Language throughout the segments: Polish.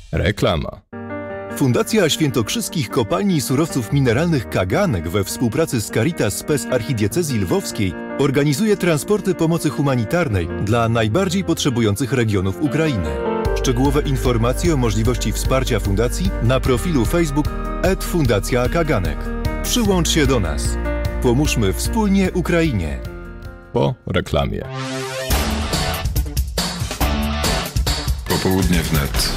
Reklama. Fundacja Świętokrzyskich Kopalni Surowców Mineralnych Kaganek we współpracy z Caritas Spes Archidiecezji Lwowskiej organizuje transporty pomocy humanitarnej dla najbardziej potrzebujących regionów Ukrainy. Szczegółowe informacje o możliwości wsparcia fundacji na profilu Facebook @Fundacja Kaganek. Przyłącz się do nas. Pomóżmy wspólnie Ukrainie. Po reklamie. Popołudnie wnet.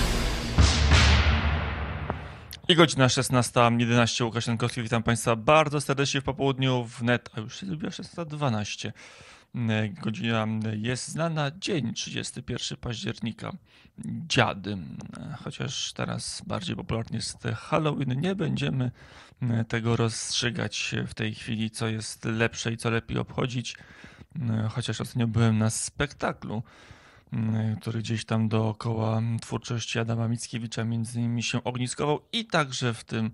I godzina 16:11. Łukasz Jankowski, witam Państwa bardzo serdecznie w popołudniu wnet, a już się zrobiła 16:12. Godzina jest znana, dzień 31 października, dziady. Chociaż teraz bardziej popularny jest Halloween, nie będziemy tego rozstrzygać w tej chwili, co jest lepsze i co lepiej obchodzić. Chociaż ostatnio byłem na spektaklu, który gdzieś tam dookoła twórczości Adama Mickiewicza między innymi się ogniskował i także w tym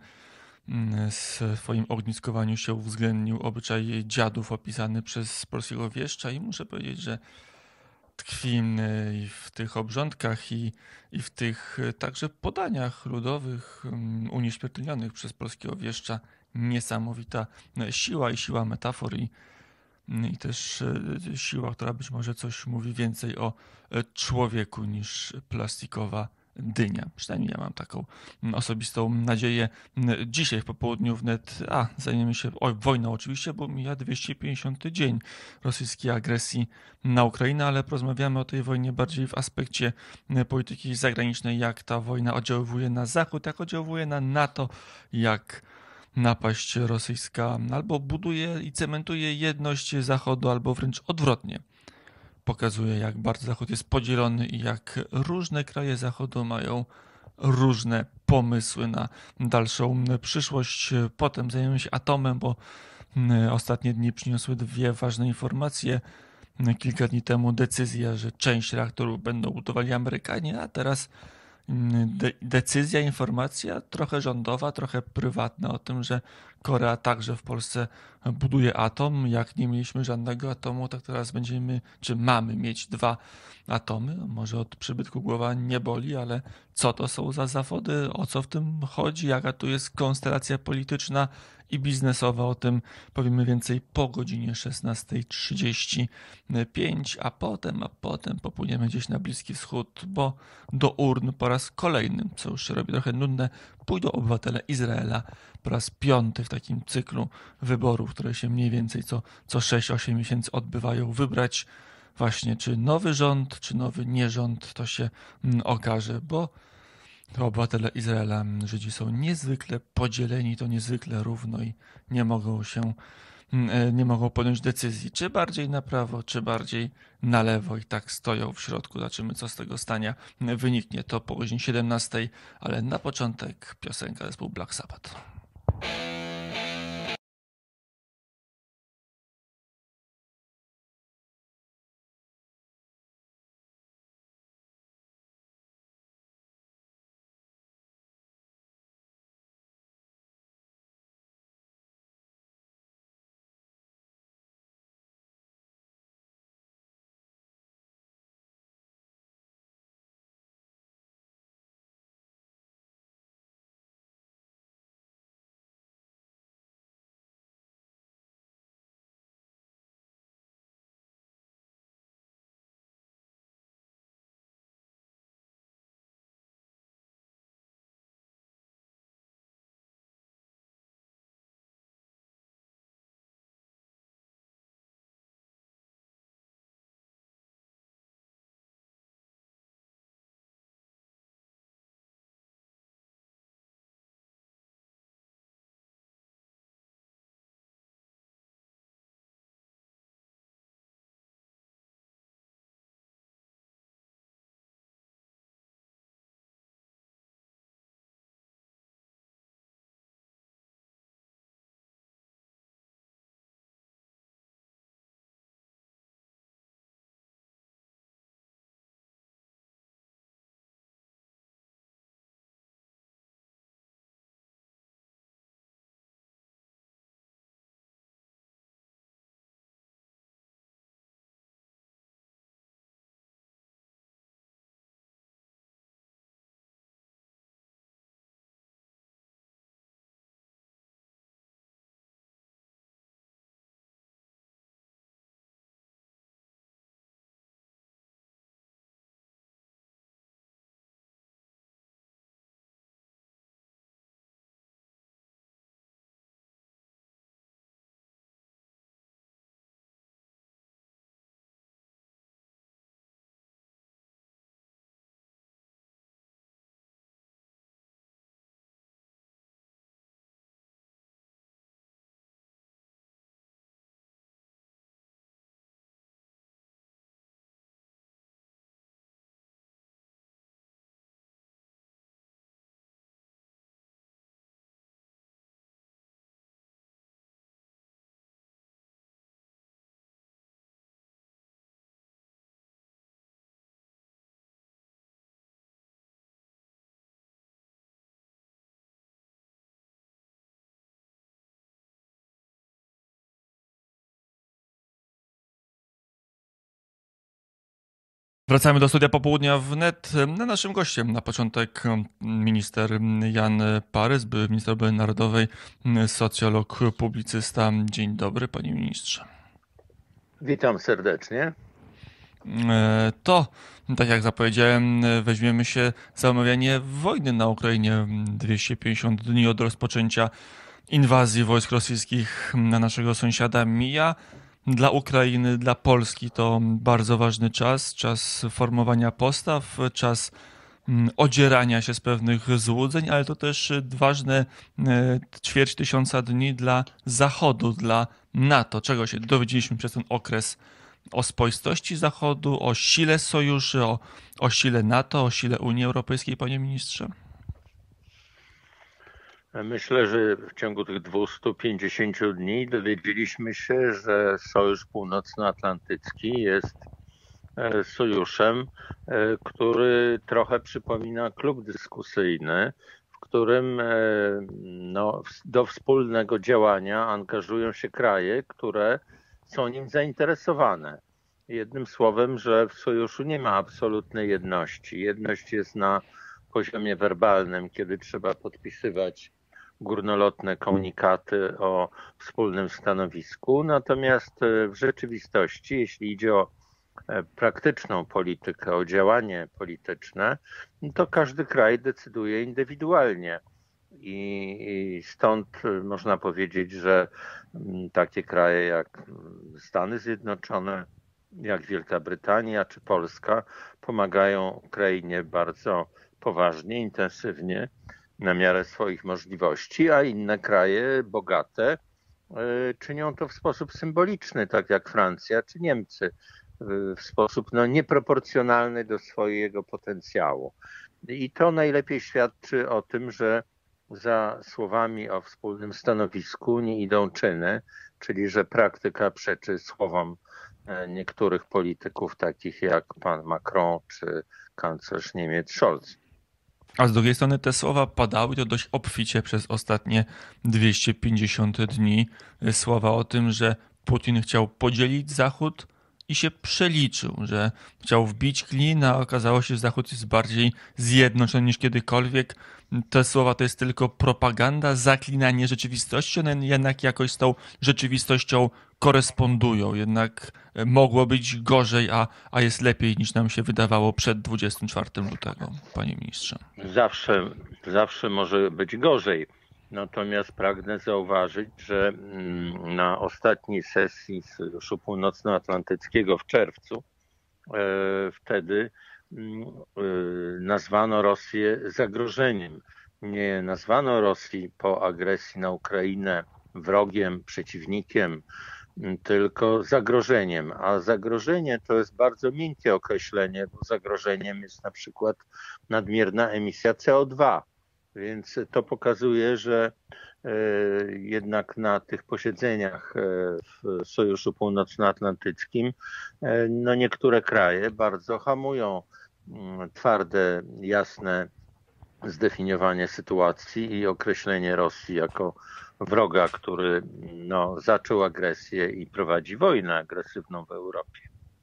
swoim ogniskowaniu się uwzględnił obyczaj dziadów opisany przez polskiego wieszcza i muszę powiedzieć, że tkwi i w tych obrządkach i w tych także podaniach ludowych unieśmiertelnionych przez polskiego wieszcza niesamowita siła i siła metafor i też siła, która być może coś mówi więcej o człowieku niż plastikowa dynia. Przynajmniej ja mam taką osobistą nadzieję. Dzisiaj w popołudniu wnet, zajmiemy się wojną oczywiście, bo mija 250 dzień rosyjskiej agresji na Ukrainę, ale porozmawiamy o tej wojnie bardziej w aspekcie polityki zagranicznej, jak ta wojna oddziaływuje na Zachód, jak oddziaływuje na NATO, jak napaść rosyjska albo buduje i cementuje jedność Zachodu, albo wręcz odwrotnie. Pokazuje, jak bardzo Zachód jest podzielony i jak różne kraje Zachodu mają różne pomysły na dalszą przyszłość. Potem zajmiemy się atomem, bo ostatnie dni przyniosły dwie ważne informacje. Kilka dni temu decyzja, że część reaktorów będą budowali Amerykanie, a teraz decyzja, informacja trochę rządowa, trochę prywatna o tym, że Korea także w Polsce buduje atom. Jak nie mieliśmy żadnego atomu, tak teraz będziemy, czy mamy mieć dwa atomy. Może od przybytku głowa nie boli, ale co to są za zawody, o co w tym chodzi, jaka tu jest konstelacja polityczna i biznesowa, o tym powiemy więcej po godzinie 16:35, a potem popłyniemy gdzieś na Bliski Wschód, bo do urn po raz kolejny, co już się robi trochę nudne, pójdą obywatele Izraela po raz piąty w takim cyklu wyborów, które się mniej więcej co 6-8 miesięcy odbywają, wybrać właśnie czy nowy rząd, czy nowy nierząd, to się okaże, bo obywatele Izraela, Żydzi są niezwykle podzieleni, to niezwykle równo i nie mogą podjąć decyzji, czy bardziej na prawo, czy bardziej na lewo i tak stoją w środku. Zobaczymy, co z tego stania wyniknie. To po godzinie 17, ale na początek piosenka zespołu Black Sabbath. Wracamy do studia popołudnia wnet. Naszym gościem na początek minister Jan Parys, były minister obrony narodowej, socjolog, publicysta. Dzień dobry, panie ministrze. Witam serdecznie. To, tak jak zapowiedziałem, weźmiemy się za omawianie wojny na Ukrainie. 250 dni od rozpoczęcia inwazji wojsk rosyjskich na naszego sąsiada mija. Dla Ukrainy, dla Polski to bardzo ważny czas formowania postaw, czas odzierania się z pewnych złudzeń, ale to też ważne ćwierć tysiąca dni dla Zachodu, dla NATO. Czego się dowiedzieliśmy przez ten okres o spoistości Zachodu, o sile sojuszy, o sile NATO, o sile Unii Europejskiej, panie ministrze? Myślę, że w ciągu tych 250 dni dowiedzieliśmy się, że Sojusz Północnoatlantycki jest sojuszem, który trochę przypomina klub dyskusyjny, w którym do wspólnego działania angażują się kraje, które są nim zainteresowane. Jednym słowem, że w sojuszu nie ma absolutnej jedności. Jedność jest na poziomie werbalnym, kiedy trzeba podpisywać górnolotne komunikaty o wspólnym stanowisku. Natomiast w rzeczywistości, jeśli idzie o praktyczną politykę, o działanie polityczne, to każdy kraj decyduje indywidualnie. I stąd można powiedzieć, że takie kraje jak Stany Zjednoczone, jak Wielka Brytania czy Polska pomagają Ukrainie bardzo poważnie, intensywnie, na miarę swoich możliwości, a inne kraje bogate czynią to w sposób symboliczny, tak jak Francja czy Niemcy, w sposób nieproporcjonalny do swojego potencjału. I to najlepiej świadczy o tym, że za słowami o wspólnym stanowisku nie idą czyny, czyli że praktyka przeczy słowom niektórych polityków, takich jak pan Macron czy kanclerz Niemiec Scholz. A z drugiej strony te słowa padały to dość obficie przez ostatnie 250 dni. Słowa o tym, że Putin chciał podzielić Zachód i się przeliczył, że chciał wbić klin, a okazało się, że Zachód jest bardziej zjednoczony niż kiedykolwiek. Te słowa to jest tylko propaganda, zaklinanie rzeczywistości, one jednak jakoś z tą rzeczywistością korespondują, jednak mogło być gorzej, a jest lepiej niż nam się wydawało przed 24 lutego, panie ministrze. Zawsze może być gorzej. Natomiast pragnę zauważyć, że na ostatniej sesji Sojuszu Północnoatlantyckiego w czerwcu wtedy nazwano Rosję zagrożeniem. Nie nazwano Rosji po agresji na Ukrainę wrogiem, przeciwnikiem, tylko zagrożeniem. A zagrożenie to jest bardzo miękkie określenie, bo zagrożeniem jest na przykład nadmierna emisja CO2. Więc to pokazuje, że jednak na tych posiedzeniach w Sojuszu Północnoatlantyckim niektóre kraje bardzo hamują twarde, jasne zdefiniowanie sytuacji i określenie Rosji jako wroga, który zaczął agresję i prowadzi wojnę agresywną w Europie.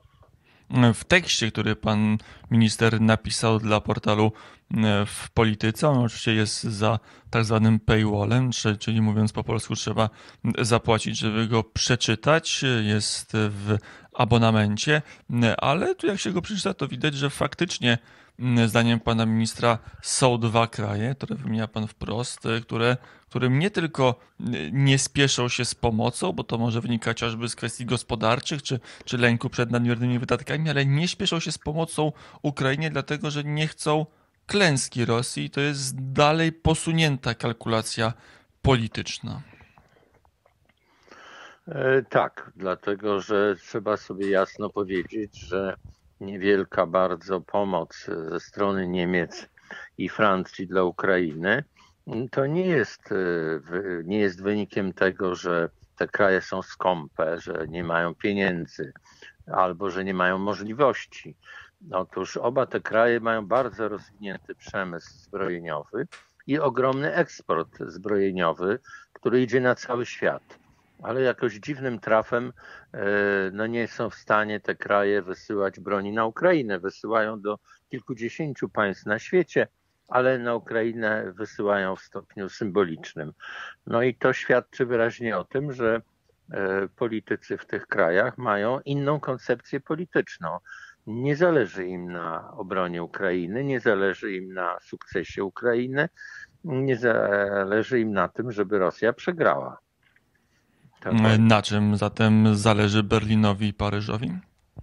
W tekście, który pan minister napisał dla portalu W Polityce, on oczywiście jest za tak zwanym paywallem, czyli mówiąc po polsku trzeba zapłacić, żeby go przeczytać, jest w abonamencie, ale tu jak się go przeczyta, to widać, że faktycznie zdaniem pana ministra są dwa kraje, które wymienia pan wprost, którym nie tylko nie spieszą się z pomocą, bo to może wynikać chociażby z kwestii gospodarczych czy lęku przed nadmiernymi wydatkami, ale nie spieszą się z pomocą Ukrainie, dlatego że nie chcą klęski Rosji. To jest dalej posunięta kalkulacja polityczna. Tak, dlatego że trzeba sobie jasno powiedzieć, że niewielka bardzo pomoc ze strony Niemiec i Francji dla Ukrainy to nie jest wynikiem tego, że te kraje są skąpe, że nie mają pieniędzy albo że nie mają możliwości. Otóż oba te kraje mają bardzo rozwinięty przemysł zbrojeniowy i ogromny eksport zbrojeniowy, który idzie na cały świat. ale jakoś dziwnym trafem no nie są w stanie te kraje wysyłać broni na Ukrainę. Wysyłają do kilkudziesięciu państw na świecie, ale na Ukrainę wysyłają w stopniu symbolicznym. No i to świadczy wyraźnie o tym, że politycy w tych krajach mają inną koncepcję polityczną. Nie zależy im na obronie Ukrainy, nie zależy im na sukcesie Ukrainy, nie zależy im na tym, żeby Rosja przegrała. Na czym zatem zależy Berlinowi i Paryżowi?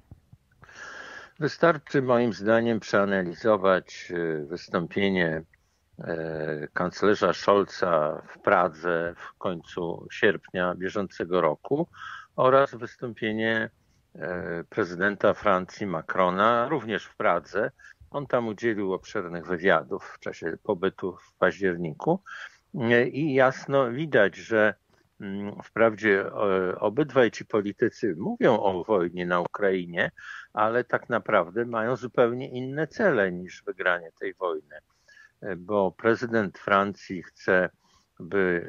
Wystarczy moim zdaniem przeanalizować wystąpienie kanclerza Scholza w Pradze w końcu sierpnia bieżącego roku oraz wystąpienie prezydenta Francji Macrona również w Pradze. On tam udzielił obszernych wywiadów w czasie pobytu w październiku i jasno widać, że wprawdzie obydwaj ci politycy mówią o wojnie na Ukrainie, ale tak naprawdę mają zupełnie inne cele niż wygranie tej wojny. Bo prezydent Francji chce, by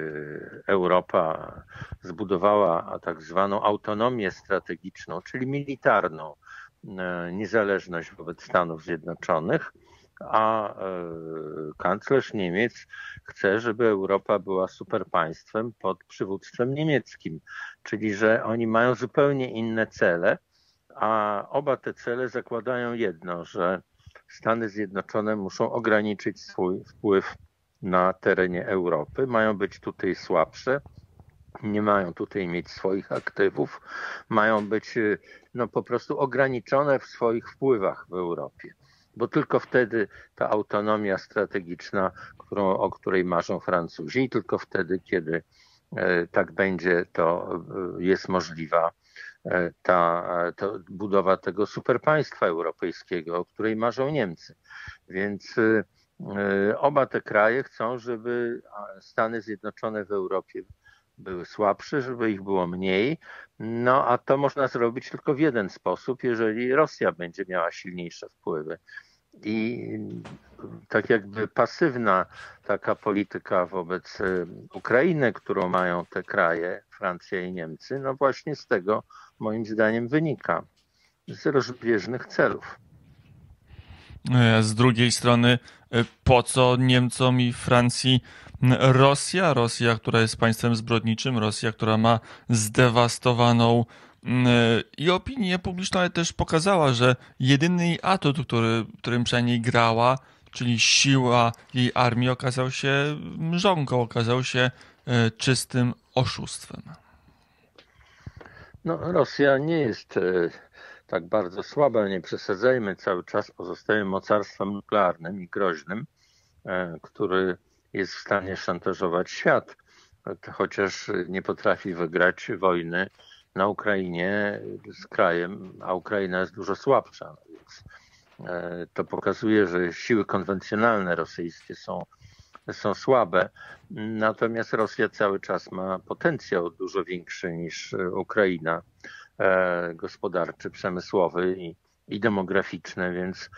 Europa zbudowała tak zwaną autonomię strategiczną, czyli militarną niezależność wobec Stanów Zjednoczonych, a kanclerz Niemiec chce, żeby Europa była superpaństwem pod przywództwem niemieckim, czyli że oni mają zupełnie inne cele, a oba te cele zakładają jedno, że Stany Zjednoczone muszą ograniczyć swój wpływ na terenie Europy, mają być tutaj słabsze, nie mają tutaj mieć swoich aktywów, mają być no, po prostu ograniczone w swoich wpływach w Europie. Bo tylko wtedy ta autonomia strategiczna, o której marzą Francuzi, i tylko wtedy, kiedy tak będzie, to jest możliwa ta budowa tego superpaństwa europejskiego, o której marzą Niemcy. Więc oba te kraje chcą, żeby Stany Zjednoczone w Europie były słabsze, żeby ich było mniej. No a to można zrobić tylko w jeden sposób, jeżeli Rosja będzie miała silniejsze wpływy. I tak jakby pasywna taka polityka wobec Ukrainy, którą mają te kraje, Francja i Niemcy, no właśnie z tego moim zdaniem wynika, z rozbieżnych celów. Z drugiej strony, po co Niemcom i Francji Rosja? Rosja, która jest państwem zbrodniczym, Rosja, która ma zdewastowaną i opinię publiczną, ale też pokazała, że jedyny jej atut, którym przynajmniej grała, czyli siła jej armii, okazał się mrzonką, okazał się czystym oszustwem. No, Rosja nie jest tak bardzo słaba, nie przesadzajmy, cały czas pozostaje mocarstwem nuklearnym i groźnym, który jest w stanie szantażować świat, chociaż nie potrafi wygrać wojny na Ukrainie z krajem, a Ukraina jest dużo słabsza. No więc to pokazuje, że siły konwencjonalne rosyjskie są słabe, natomiast Rosja cały czas ma potencjał dużo większy niż Ukraina, gospodarczy, przemysłowy i demograficzny, więc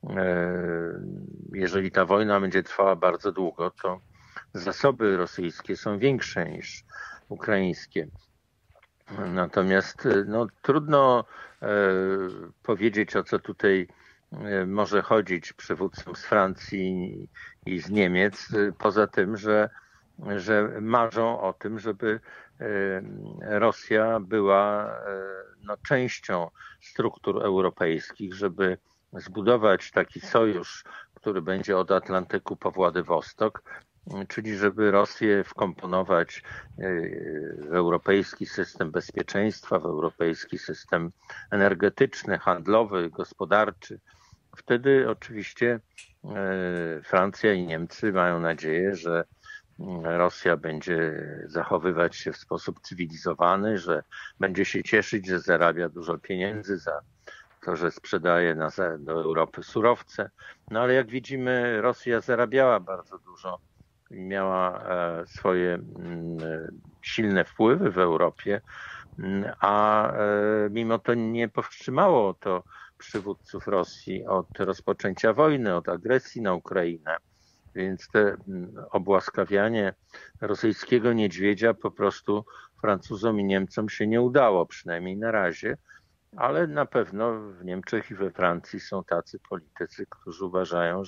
jeżeli ta wojna będzie trwała bardzo długo, to zasoby rosyjskie są większe niż ukraińskie. Natomiast no, trudno powiedzieć, o co tutaj może chodzić przywódcom z Francji i z Niemiec, poza tym, że marzą o tym, żeby Rosja była no, częścią struktur europejskich, żeby zbudować taki sojusz, który będzie od Atlantyku po Władywostok, czyli żeby Rosję wkomponować w europejski system bezpieczeństwa, w europejski system energetyczny, handlowy, gospodarczy. Wtedy oczywiście Francja i Niemcy mają nadzieję, że Rosja będzie zachowywać się w sposób cywilizowany, że będzie się cieszyć, że zarabia dużo pieniędzy za to, że sprzedaje do Europy surowce. No ale jak widzimy, Rosja zarabiała bardzo dużo i miała swoje silne wpływy w Europie, a mimo to nie powstrzymało to przywódców Rosji od rozpoczęcia wojny, od agresji na Ukrainę. Więc te obłaskawianie rosyjskiego niedźwiedzia po prostu Francuzom i Niemcom się nie udało, przynajmniej na razie. Ale na pewno w Niemczech i we Francji są tacy politycy, którzy uważają,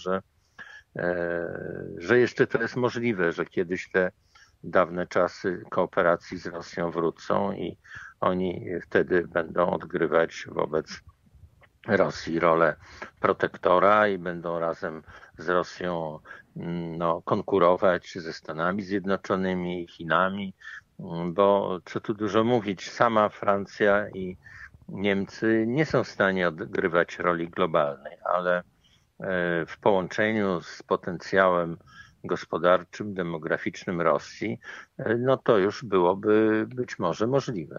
że jeszcze to jest możliwe, że kiedyś te dawne czasy kooperacji z Rosją wrócą i oni wtedy będą odgrywać wobec Rosji rolę protektora i będą razem z Rosją konkurować ze Stanami Zjednoczonymi i Chinami, bo co tu dużo mówić, sama Francja i Niemcy nie są w stanie odgrywać roli globalnej, ale w połączeniu z potencjałem gospodarczym, demograficznym Rosji, no to już byłoby być może możliwe.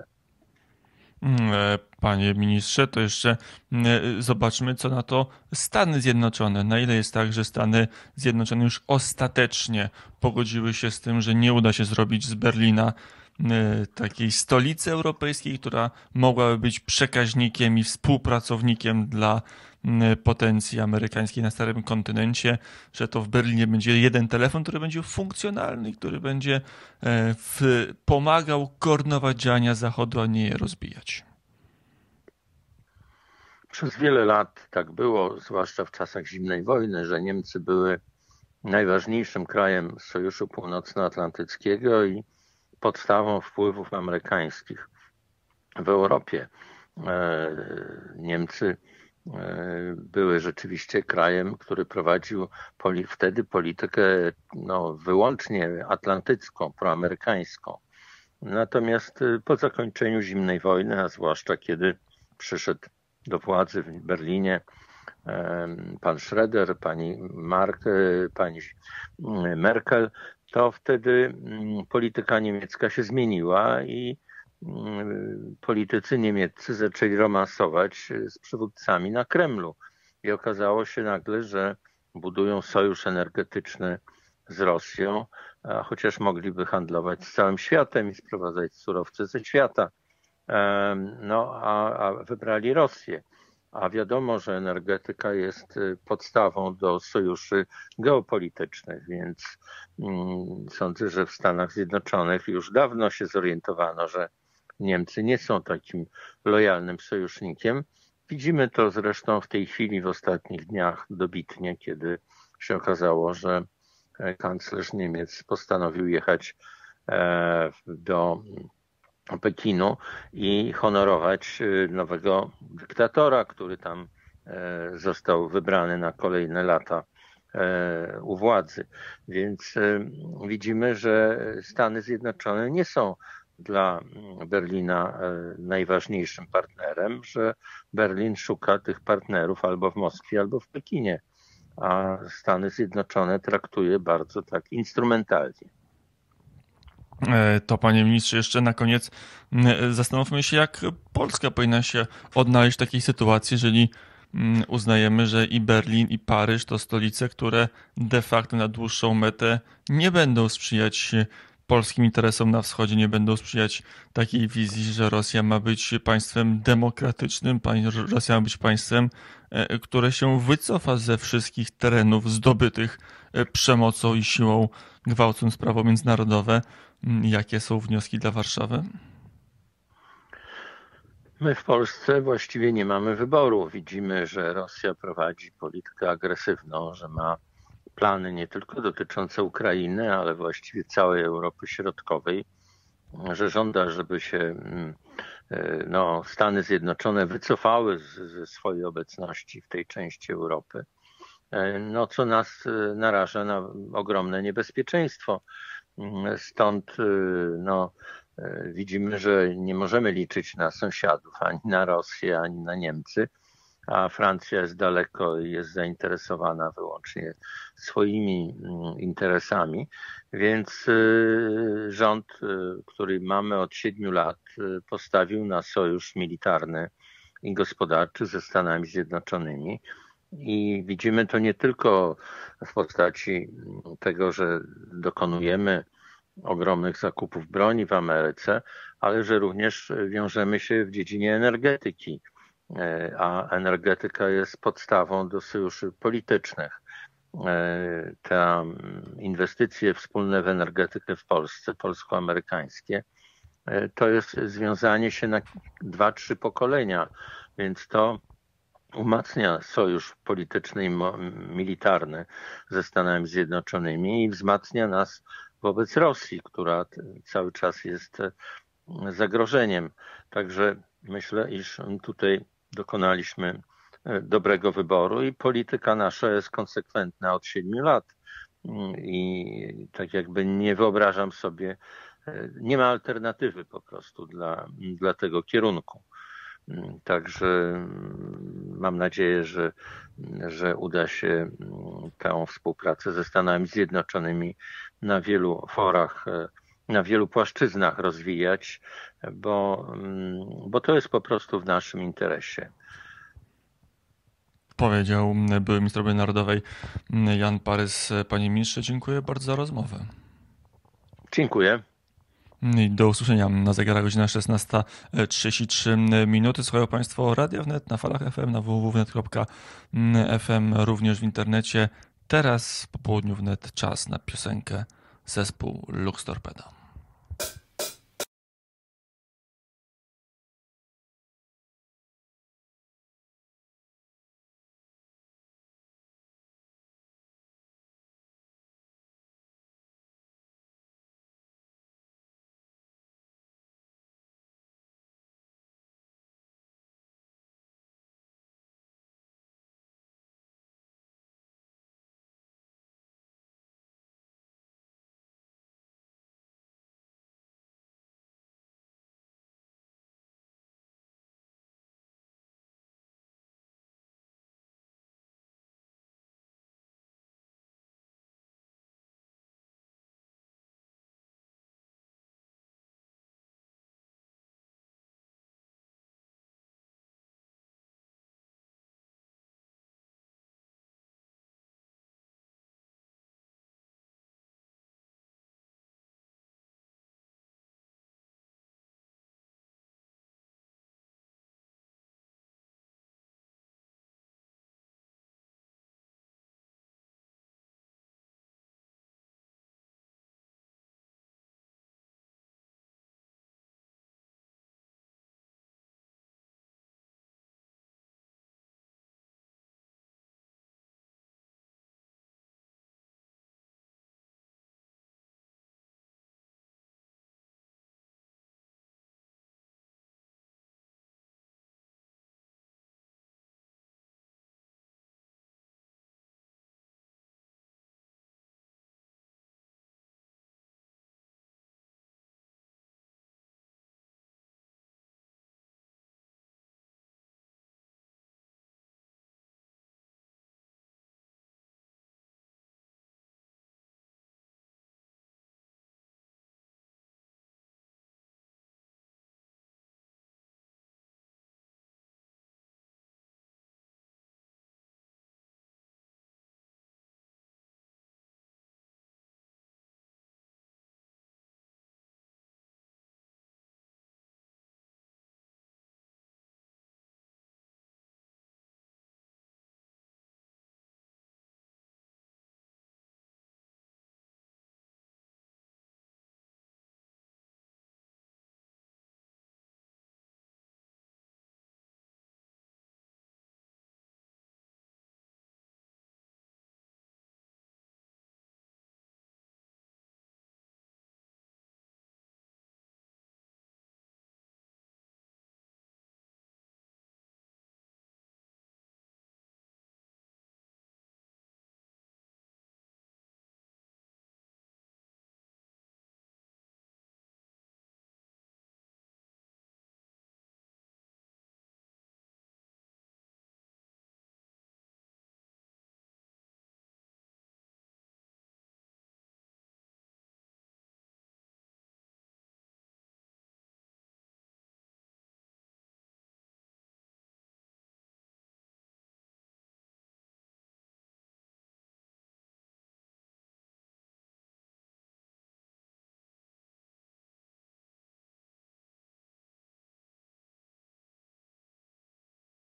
Panie ministrze, to jeszcze zobaczmy, co na to Stany Zjednoczone. Na ile jest tak, że Stany Zjednoczone już ostatecznie pogodziły się z tym, że nie uda się zrobić z Berlina takiej stolicy europejskiej, która mogłaby być przekaźnikiem i współpracownikiem dla potencji amerykańskiej na starym kontynencie, że to w Berlinie będzie jeden telefon, który będzie funkcjonalny, który będzie pomagał koordynować działania Zachodu, a nie je rozbijać. Przez wiele lat tak było, zwłaszcza w czasach zimnej wojny, że Niemcy były najważniejszym krajem Sojuszu Północnoatlantyckiego i podstawą wpływów amerykańskich w Europie. Niemcy były rzeczywiście krajem, który prowadził wtedy politykę wyłącznie atlantycką, proamerykańską. Natomiast po zakończeniu zimnej wojny, a zwłaszcza kiedy przyszedł do władzy w Berlinie pan Schröder, pani Merkel, to wtedy polityka niemiecka się zmieniła i politycy niemieccy zaczęli romansować z przywódcami na Kremlu. I okazało się nagle, że budują sojusz energetyczny z Rosją, chociaż mogliby handlować z całym światem i sprowadzać surowce ze świata. A wybrali Rosję. A wiadomo, że energetyka jest podstawą do sojuszy geopolitycznych, więc sądzę, że w Stanach Zjednoczonych już dawno się zorientowano, że Niemcy nie są takim lojalnym sojusznikiem. Widzimy to zresztą w tej chwili, w ostatnich dniach dobitnie, kiedy się okazało, że kanclerz Niemiec postanowił jechać do Pekinu i honorować nowego dyktatora, który tam został wybrany na kolejne lata u władzy. Więc widzimy, że Stany Zjednoczone nie są dla Berlina najważniejszym partnerem, że Berlin szuka tych partnerów albo w Moskwie, albo w Pekinie, a Stany Zjednoczone traktuje bardzo tak instrumentalnie. To, panie ministrze, jeszcze na koniec zastanówmy się, jak Polska powinna się odnaleźć w takiej sytuacji, jeżeli uznajemy, że i Berlin, i Paryż to stolice, które de facto na dłuższą metę nie będą sprzyjać polskim interesom na wschodzie, nie będą sprzyjać takiej wizji, że Rosja ma być państwem demokratycznym, Rosja ma być państwem, które się wycofa ze wszystkich terenów zdobytych przemocą i siłą, gwałcąc prawo międzynarodowe. Jakie są wnioski dla Warszawy? My w Polsce właściwie nie mamy wyboru. Widzimy, że Rosja prowadzi politykę agresywną, że ma plany nie tylko dotyczące Ukrainy, ale właściwie całej Europy Środkowej, że żąda, żeby się Stany Zjednoczone wycofały ze swojej obecności w tej części Europy, co nas naraża na ogromne niebezpieczeństwo. Stąd widzimy, że nie możemy liczyć na sąsiadów, ani na Rosję, ani na Niemcy, a Francja jest daleko i jest zainteresowana wyłącznie swoimi interesami, więc rząd, który mamy od 7 lat, postawił na sojusz militarny i gospodarczy ze Stanami Zjednoczonymi. I widzimy to nie tylko w postaci tego, że dokonujemy ogromnych zakupów broni w Ameryce, ale że również wiążemy się w dziedzinie energetyki, a energetyka jest podstawą do sojuszy politycznych. te inwestycje wspólne w energetykę w Polsce, polsko-amerykańskie, to jest związanie się na 2-3 pokolenia, więc to umacnia sojusz polityczny i militarny ze Stanami Zjednoczonymi i wzmacnia nas wobec Rosji, która cały czas jest zagrożeniem. Także myślę, iż tutaj dokonaliśmy dobrego wyboru i polityka nasza jest konsekwentna od 7 lat. I tak jakby nie wyobrażam sobie, nie ma alternatywy po prostu dla tego kierunku. Także mam nadzieję, że uda się tę współpracę ze Stanami Zjednoczonymi na wielu forach, na wielu płaszczyznach rozwijać, bo to jest po prostu w naszym interesie. Powiedział były minister obrony narodowej Jan Parys. Panie ministrze, dziękuję bardzo za rozmowę. Dziękuję. I do usłyszenia. Na zegarach godzina 16:33. Słuchają Państwo Radia Wnet na falach FM, na www.wnet.fm, również w internecie. Teraz po południu wnet czas na piosenkę zespół Lux Torpedo.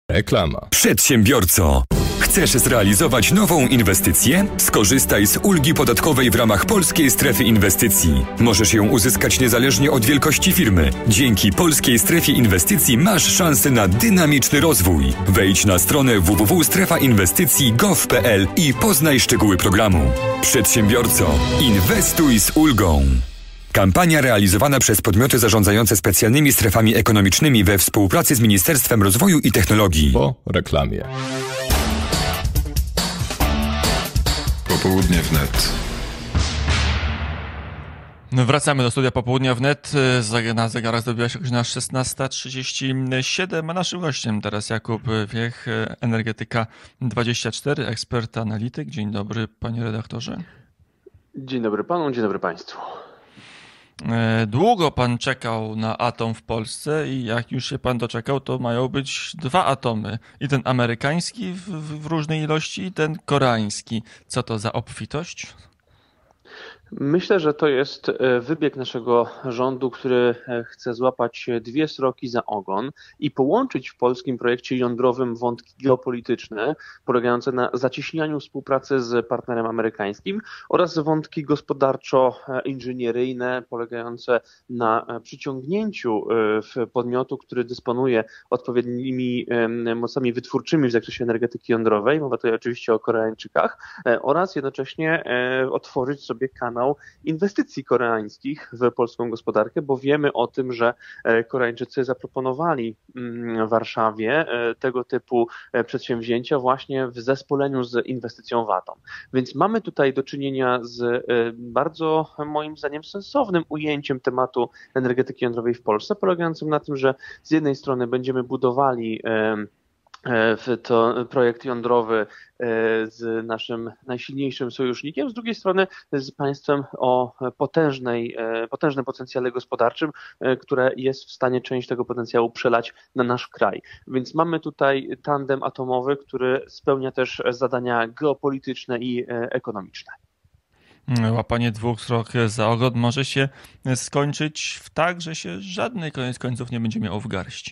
Reklama. Przedsiębiorco, chcesz zrealizować nową inwestycję? Skorzystaj z ulgi podatkowej w ramach Polskiej Strefy Inwestycji. Możesz ją uzyskać niezależnie od wielkości firmy. Dzięki Polskiej Strefie Inwestycji masz szansę na dynamiczny rozwój. Wejdź na stronę www.strefainwestycji.gov.pl i poznaj szczegóły programu. Przedsiębiorco, inwestuj z ulgą. Kampania realizowana przez podmioty zarządzające specjalnymi strefami ekonomicznymi we współpracy z Ministerstwem Rozwoju i Technologii. Po reklamie. Popołudnie wnet. Wracamy do studia Popołudnia wnet. Na zegarach zdobiła się godzina 16:37, a naszym gościem teraz Jakub Wiech, Energetyka24, ekspert, analityk. Dzień dobry, panie redaktorze. Dzień dobry panu, dzień dobry państwu. Długo pan czekał na atom w Polsce i jak już się pan doczekał, to mają być dwa atomy. I ten amerykański w różnej ilości i ten koreański. Co to za obfitość? Myślę, że to jest wybieg naszego rządu, który chce złapać dwie sroki za ogon i połączyć w polskim projekcie jądrowym wątki geopolityczne polegające na zacieśnianiu współpracy z partnerem amerykańskim oraz wątki gospodarczo-inżynieryjne polegające na przyciągnięciu podmiotu, który dysponuje odpowiednimi mocami wytwórczymi w zakresie energetyki jądrowej, mowa tutaj oczywiście o Koreańczykach, oraz jednocześnie otworzyć sobie kanał inwestycji koreańskich w polską gospodarkę, bo wiemy o tym, że Koreańczycy zaproponowali Warszawie tego typu przedsięwzięcia właśnie w zespoleniu z inwestycją w atom. Więc mamy tutaj do czynienia z bardzo, moim zdaniem, sensownym ujęciem tematu energetyki jądrowej w Polsce, polegającym na tym, że z jednej strony będziemy budowali to projekt jądrowy z naszym najsilniejszym sojusznikiem, z drugiej strony z państwem o potężnym potencjale gospodarczym, które jest w stanie część tego potencjału przelać na nasz kraj. Więc mamy tutaj tandem atomowy, który spełnia też zadania geopolityczne i ekonomiczne. Łapanie dwóch srok za ogon może się skończyć tak, że się żadnej koniec końców nie będzie miało w garści.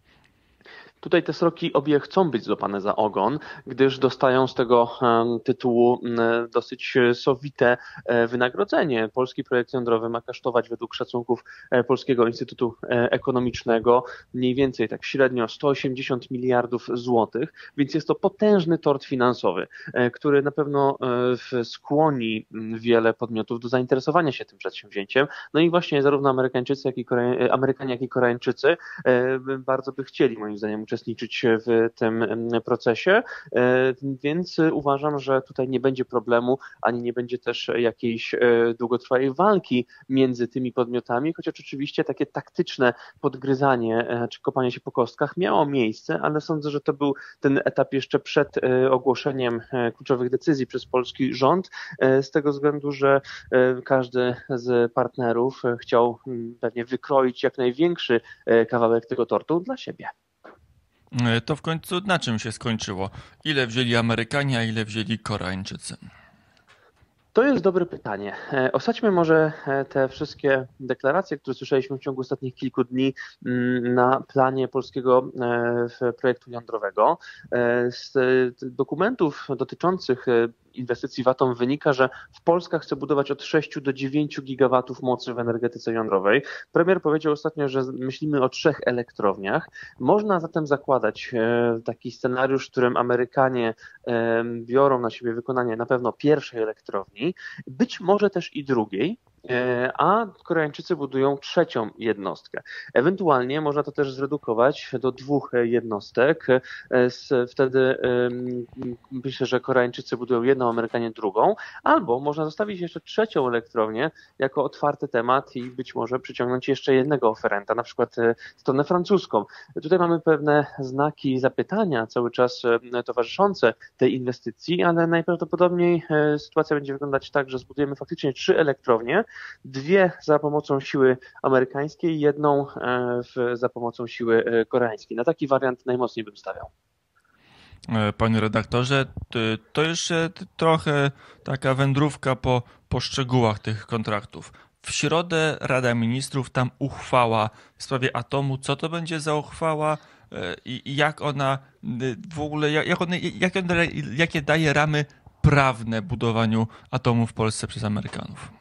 Tutaj te sroki obie chcą być złapane za ogon, gdyż dostają z tego tytułu dosyć sowite wynagrodzenie. Polski projekt jądrowy ma kosztować według szacunków Polskiego Instytutu Ekonomicznego mniej więcej tak średnio 180 miliardów złotych, więc jest to potężny tort finansowy, który na pewno skłoni wiele podmiotów do zainteresowania się tym przedsięwzięciem. No i właśnie zarówno Amerykanie, jak i Koreańczycy bardzo by chcieli, moim zdaniem, uczestniczyć w tym procesie, więc uważam, że tutaj nie będzie problemu, ani nie będzie też jakiejś długotrwałej walki między tymi podmiotami, chociaż oczywiście takie taktyczne podgryzanie czy kopanie się po kostkach miało miejsce, ale sądzę, że to był ten etap jeszcze przed ogłoszeniem kluczowych decyzji przez polski rząd, z tego względu, że każdy z partnerów chciał pewnie wykroić jak największy kawałek tego tortu dla siebie. To w końcu na czym się skończyło? Ile wzięli Amerykanie, a ile wzięli Koreańczycy? To jest dobre pytanie. Osadźmy może te wszystkie deklaracje, które słyszeliśmy w ciągu ostatnich kilku dni na planie polskiego projektu jądrowego. Z dokumentów dotyczących inwestycji w atom wynika, że Polska chce budować od 6 do 9 gigawatów mocy w energetyce jądrowej. Premier powiedział ostatnio, że myślimy o 3 elektrowniach. Można zatem zakładać taki scenariusz, w którym Amerykanie biorą na siebie wykonanie na pewno pierwszej elektrowni, być może też i drugiej, a Koreańczycy budują 3. jednostkę. Ewentualnie można to też zredukować do 2 jednostek. Wtedy myślę, że Koreańczycy budują jedną, Amerykanie drugą, albo można zostawić jeszcze 3. elektrownię jako otwarty temat i być może przyciągnąć jeszcze jednego oferenta, na przykład stronę francuską. Tutaj mamy pewne znaki zapytania cały czas towarzyszące tej inwestycji, ale najprawdopodobniej sytuacja będzie wyglądać tak, że zbudujemy faktycznie 3 elektrownie, 2 za pomocą siły amerykańskiej, 1 za pomocą siły koreańskiej. Na taki wariant najmocniej bym stawiał. Panie redaktorze, to jeszcze trochę taka wędrówka po szczegółach tych kontraktów. W środę Rada Ministrów, tam uchwała w sprawie atomu. Co to będzie za uchwała? i jak ona w ogóle, jakie daje ramy prawne budowaniu atomu w Polsce przez Amerykanów?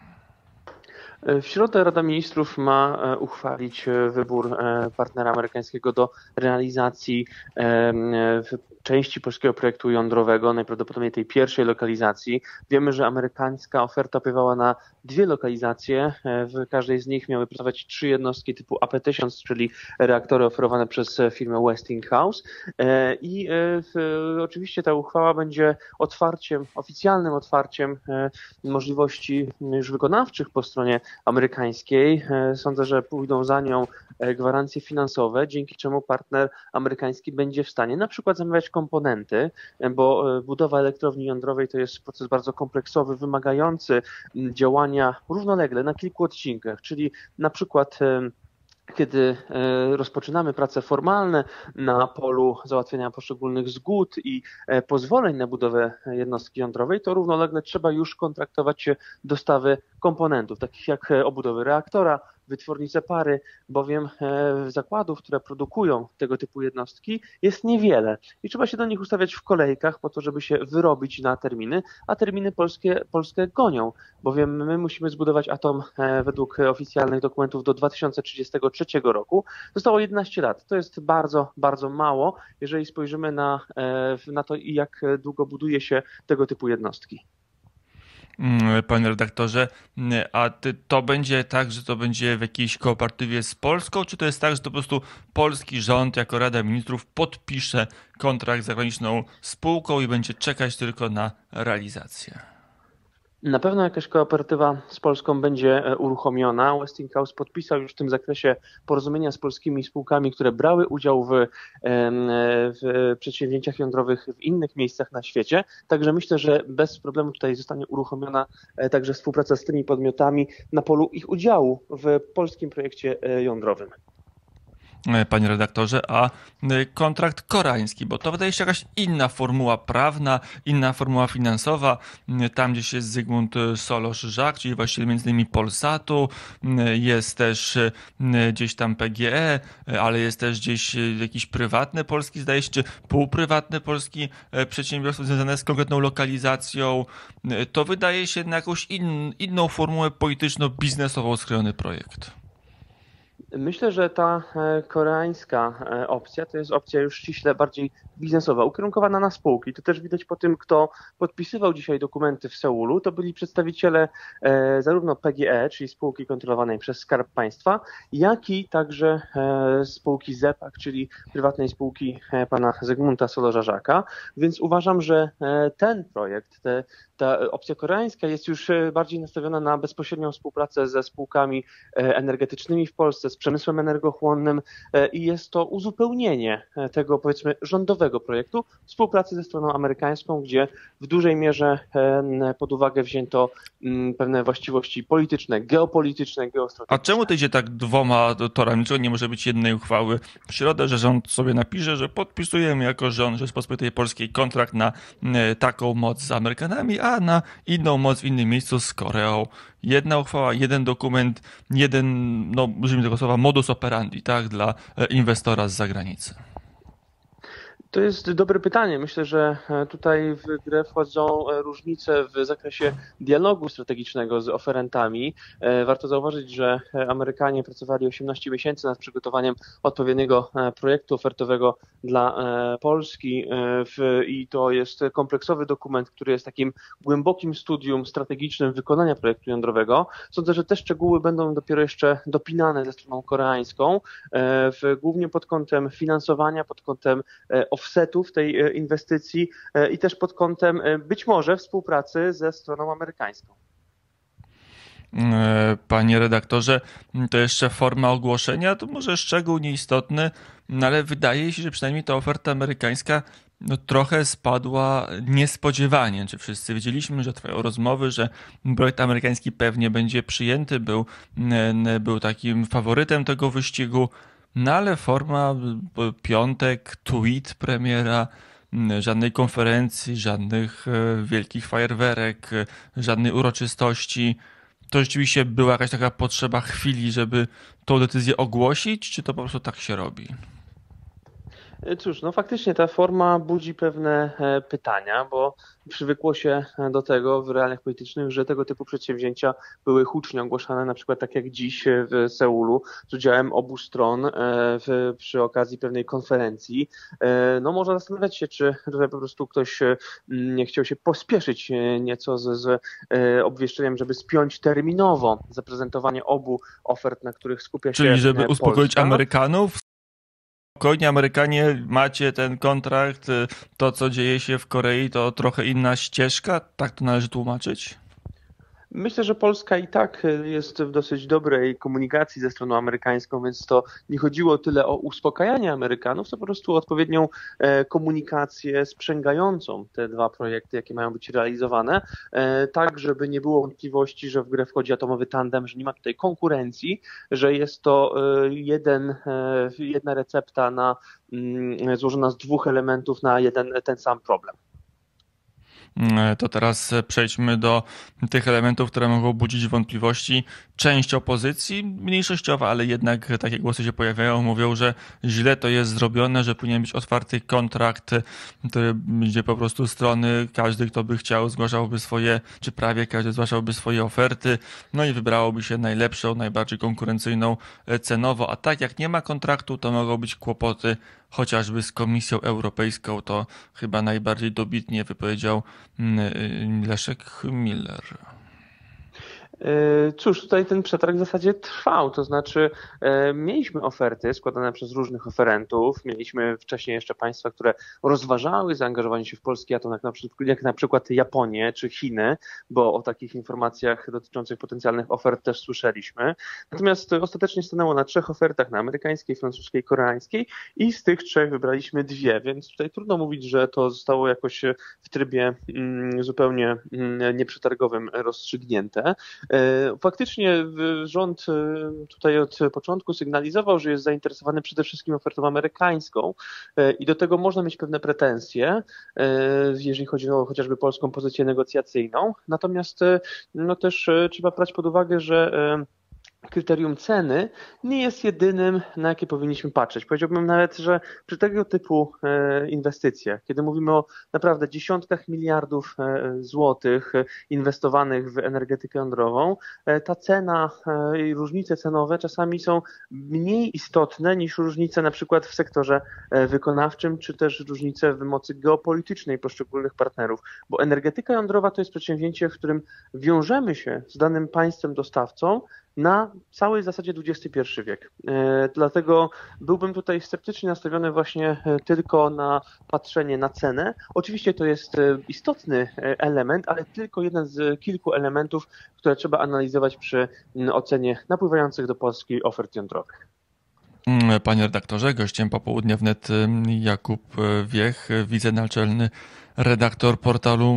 W środę Rada Ministrów ma uchwalić wybór partnera amerykańskiego do realizacji części polskiego projektu jądrowego, najprawdopodobniej tej pierwszej lokalizacji. Wiemy, że amerykańska oferta opiewała na 2 lokalizacje. W każdej z nich miały pracować 3 jednostki typu AP1000, czyli reaktory oferowane przez firmę Westinghouse. I oczywiście ta uchwała będzie oficjalnym otwarciem możliwości już wykonawczych po stronie amerykańskiej. Sądzę, że pójdą za nią gwarancje finansowe, dzięki czemu partner amerykański będzie w stanie na przykład zamawiać komponenty, bo budowa elektrowni jądrowej to jest proces bardzo kompleksowy, wymagający działania równolegle na kilku odcinkach, czyli na przykład kiedy rozpoczynamy prace formalne na polu załatwienia poszczególnych zgód i pozwoleń na budowę jednostki jądrowej, to równolegle trzeba już kontraktować dostawy komponentów, takich jak obudowy reaktora, wytwornice pary, bowiem zakładów, które produkują tego typu jednostki, jest niewiele i trzeba się do nich ustawiać w kolejkach po to, żeby się wyrobić na terminy, a terminy polskie gonią, bowiem my musimy zbudować atom według oficjalnych dokumentów do 2033 roku. Zostało 11 lat. To jest bardzo, bardzo mało, jeżeli spojrzymy na to, jak długo buduje się tego typu jednostki. Panie redaktorze, a to będzie tak, że to będzie w jakiejś kooperatywie z Polską, czy to jest tak, że to po prostu polski rząd jako Rada Ministrów podpisze kontrakt z zagraniczną spółką i będzie czekać tylko na realizację? Na pewno jakaś kooperatywa z Polską będzie uruchomiona. Westinghouse podpisał już w tym zakresie porozumienia z polskimi spółkami, które brały udział w przedsięwzięciach jądrowych w innych miejscach na świecie. Także myślę, że bez problemu tutaj zostanie uruchomiona także współpraca z tymi podmiotami na polu ich udziału w polskim projekcie jądrowym. Panie redaktorze, a kontrakt koreański, bo to wydaje się jakaś inna formuła prawna, inna formuła finansowa, tam gdzieś jest Zygmunt Solorz-Żak, czyli właściwie między innymi Polsatu, jest też gdzieś tam PGE, ale jest też gdzieś jakiś prywatny polski, zdaje się, czy półprywatny polski przedsiębiorstwo związane z konkretną lokalizacją. To wydaje się na jakąś inną formułę polityczno-biznesową skrojony projekt. Myślę, że ta koreańska opcja to jest opcja już ściśle bardziej biznesowa, ukierunkowana na spółki. To też widać po tym, kto podpisywał dzisiaj dokumenty w Seulu. To byli przedstawiciele zarówno PGE, czyli spółki kontrolowanej przez Skarb Państwa, jak i także spółki ZEPAK, czyli prywatnej spółki pana Zygmunta Solorza-Żaka. Więc uważam, że ten projekt, ta opcja koreańska jest już bardziej nastawiona na bezpośrednią współpracę ze spółkami energetycznymi w Polsce, z przemysłem energochłonnym i jest to uzupełnienie tego, powiedzmy, rządowego projektu współpracy ze stroną amerykańską, gdzie w dużej mierze pod uwagę wzięto pewne właściwości polityczne, geopolityczne, geostrategiczne. A czemu to idzie tak 2 torami? Czego nie może być jednej uchwały w środę, że rząd sobie napisze, że podpisujemy jako rząd Rzeczpospolitej Polskiej kontrakt na taką moc z Amerykanami, a na inną moc w innym miejscu z Koreą. Jedna uchwała, jeden dokument, użyjmy tego słowa, modus operandi, tak, dla inwestora z zagranicy. To jest dobre pytanie. Myślę, że tutaj w grę wchodzą różnice w zakresie dialogu strategicznego z oferentami. Warto zauważyć, że Amerykanie pracowali 18 miesięcy nad przygotowaniem odpowiedniego projektu ofertowego dla Polski i to jest kompleksowy dokument, który jest takim głębokim studium strategicznym wykonania projektu jądrowego. Sądzę, że te szczegóły będą dopiero jeszcze dopinane ze stroną koreańską, głównie pod kątem finansowania, pod kątem offsetów tej inwestycji i też pod kątem być może współpracy ze stroną amerykańską. Panie redaktorze, to jeszcze forma ogłoszenia, to może szczegół nieistotny, ale wydaje się, że przynajmniej ta oferta amerykańska trochę spadła niespodziewanie. Czy wszyscy wiedzieliśmy, że trwają rozmowy, że projekt amerykański pewnie będzie przyjęty, był takim faworytem tego wyścigu. No ale forma, piątek, tweet premiera, żadnej konferencji, żadnych wielkich fajerwerek, żadnej uroczystości. To rzeczywiście była jakaś taka potrzeba chwili, żeby tą decyzję ogłosić, czy to po prostu tak się robi? Cóż, no faktycznie ta forma budzi pewne pytania, bo przywykło się do tego w realiach politycznych, że tego typu przedsięwzięcia były hucznie ogłaszane, na przykład tak jak dziś w Seulu, z udziałem obu stron przy okazji pewnej konferencji. No można zastanawiać się, czy tutaj po prostu ktoś nie chciał się pospieszyć nieco z obwieszczeniem, żeby spiąć terminowo zaprezentowanie obu ofert, na których skupia się Czyli żeby uspokoić Polska. Amerykanów? Spokojnie, Amerykanie, macie ten kontrakt, to co dzieje się w Korei to trochę inna ścieżka, tak to należy tłumaczyć? Myślę, że Polska i tak jest w dosyć dobrej komunikacji ze stroną amerykańską, więc to nie chodziło tyle o uspokajanie Amerykanów, co po prostu o odpowiednią komunikację sprzęgającą te dwa projekty, jakie mają być realizowane, tak żeby nie było wątpliwości, że w grę wchodzi atomowy tandem, że nie ma tutaj konkurencji, że jest to jedna recepta złożona z dwóch elementów na ten sam problem. To teraz przejdźmy do tych elementów, które mogą budzić wątpliwości. Część opozycji, mniejszościowa, ale jednak takie głosy się pojawiają, mówią, że źle to jest zrobione, że powinien być otwarty kontrakt, gdzie po prostu strony, każdy kto by chciał zgłaszałby swoje, czy prawie każdy zgłaszałby swoje oferty, no i wybrałoby się najlepszą, najbardziej konkurencyjną cenowo, a tak jak nie ma kontraktu, to mogą być kłopoty chociażby z Komisją Europejską, to chyba najbardziej dobitnie wypowiedział Leszek Miller. Cóż, tutaj ten przetarg w zasadzie trwał, to znaczy mieliśmy oferty składane przez różnych oferentów, mieliśmy wcześniej jeszcze państwa, które rozważały zaangażowanie się w polski atom, jak na przykład Japonię czy Chiny, bo o takich informacjach dotyczących potencjalnych ofert też słyszeliśmy. Natomiast ostatecznie stanęło na 3 ofertach, na amerykańskiej, francuskiej, koreańskiej i z tych 3 wybraliśmy 2, więc tutaj trudno mówić, że to zostało jakoś w trybie zupełnie nieprzetargowym rozstrzygnięte. Faktycznie rząd tutaj od początku sygnalizował, że jest zainteresowany przede wszystkim ofertą amerykańską i do tego można mieć pewne pretensje, jeżeli chodzi o chociażby polską pozycję negocjacyjną. Natomiast no też trzeba brać pod uwagę, że kryterium ceny nie jest jedynym, na jakie powinniśmy patrzeć. Powiedziałbym nawet, że przy tego typu inwestycjach, kiedy mówimy o naprawdę dziesiątkach miliardów złotych inwestowanych w energetykę jądrową, ta cena i różnice cenowe czasami są mniej istotne niż różnice na przykład w sektorze wykonawczym, czy też różnice w mocy geopolitycznej poszczególnych partnerów, bo energetyka jądrowa to jest przedsięwzięcie, w którym wiążemy się z danym państwem dostawcą na całej zasadzie XXI wiek. Dlatego byłbym tutaj sceptycznie nastawiony właśnie tylko na patrzenie na cenę. Oczywiście to jest istotny element, ale tylko jeden z kilku elementów, które trzeba analizować przy ocenie napływających do Polski ofert jądrowych. Panie redaktorze, gościem popołudnia wnet Jakub Wiech, wicenaczelny redaktor portalu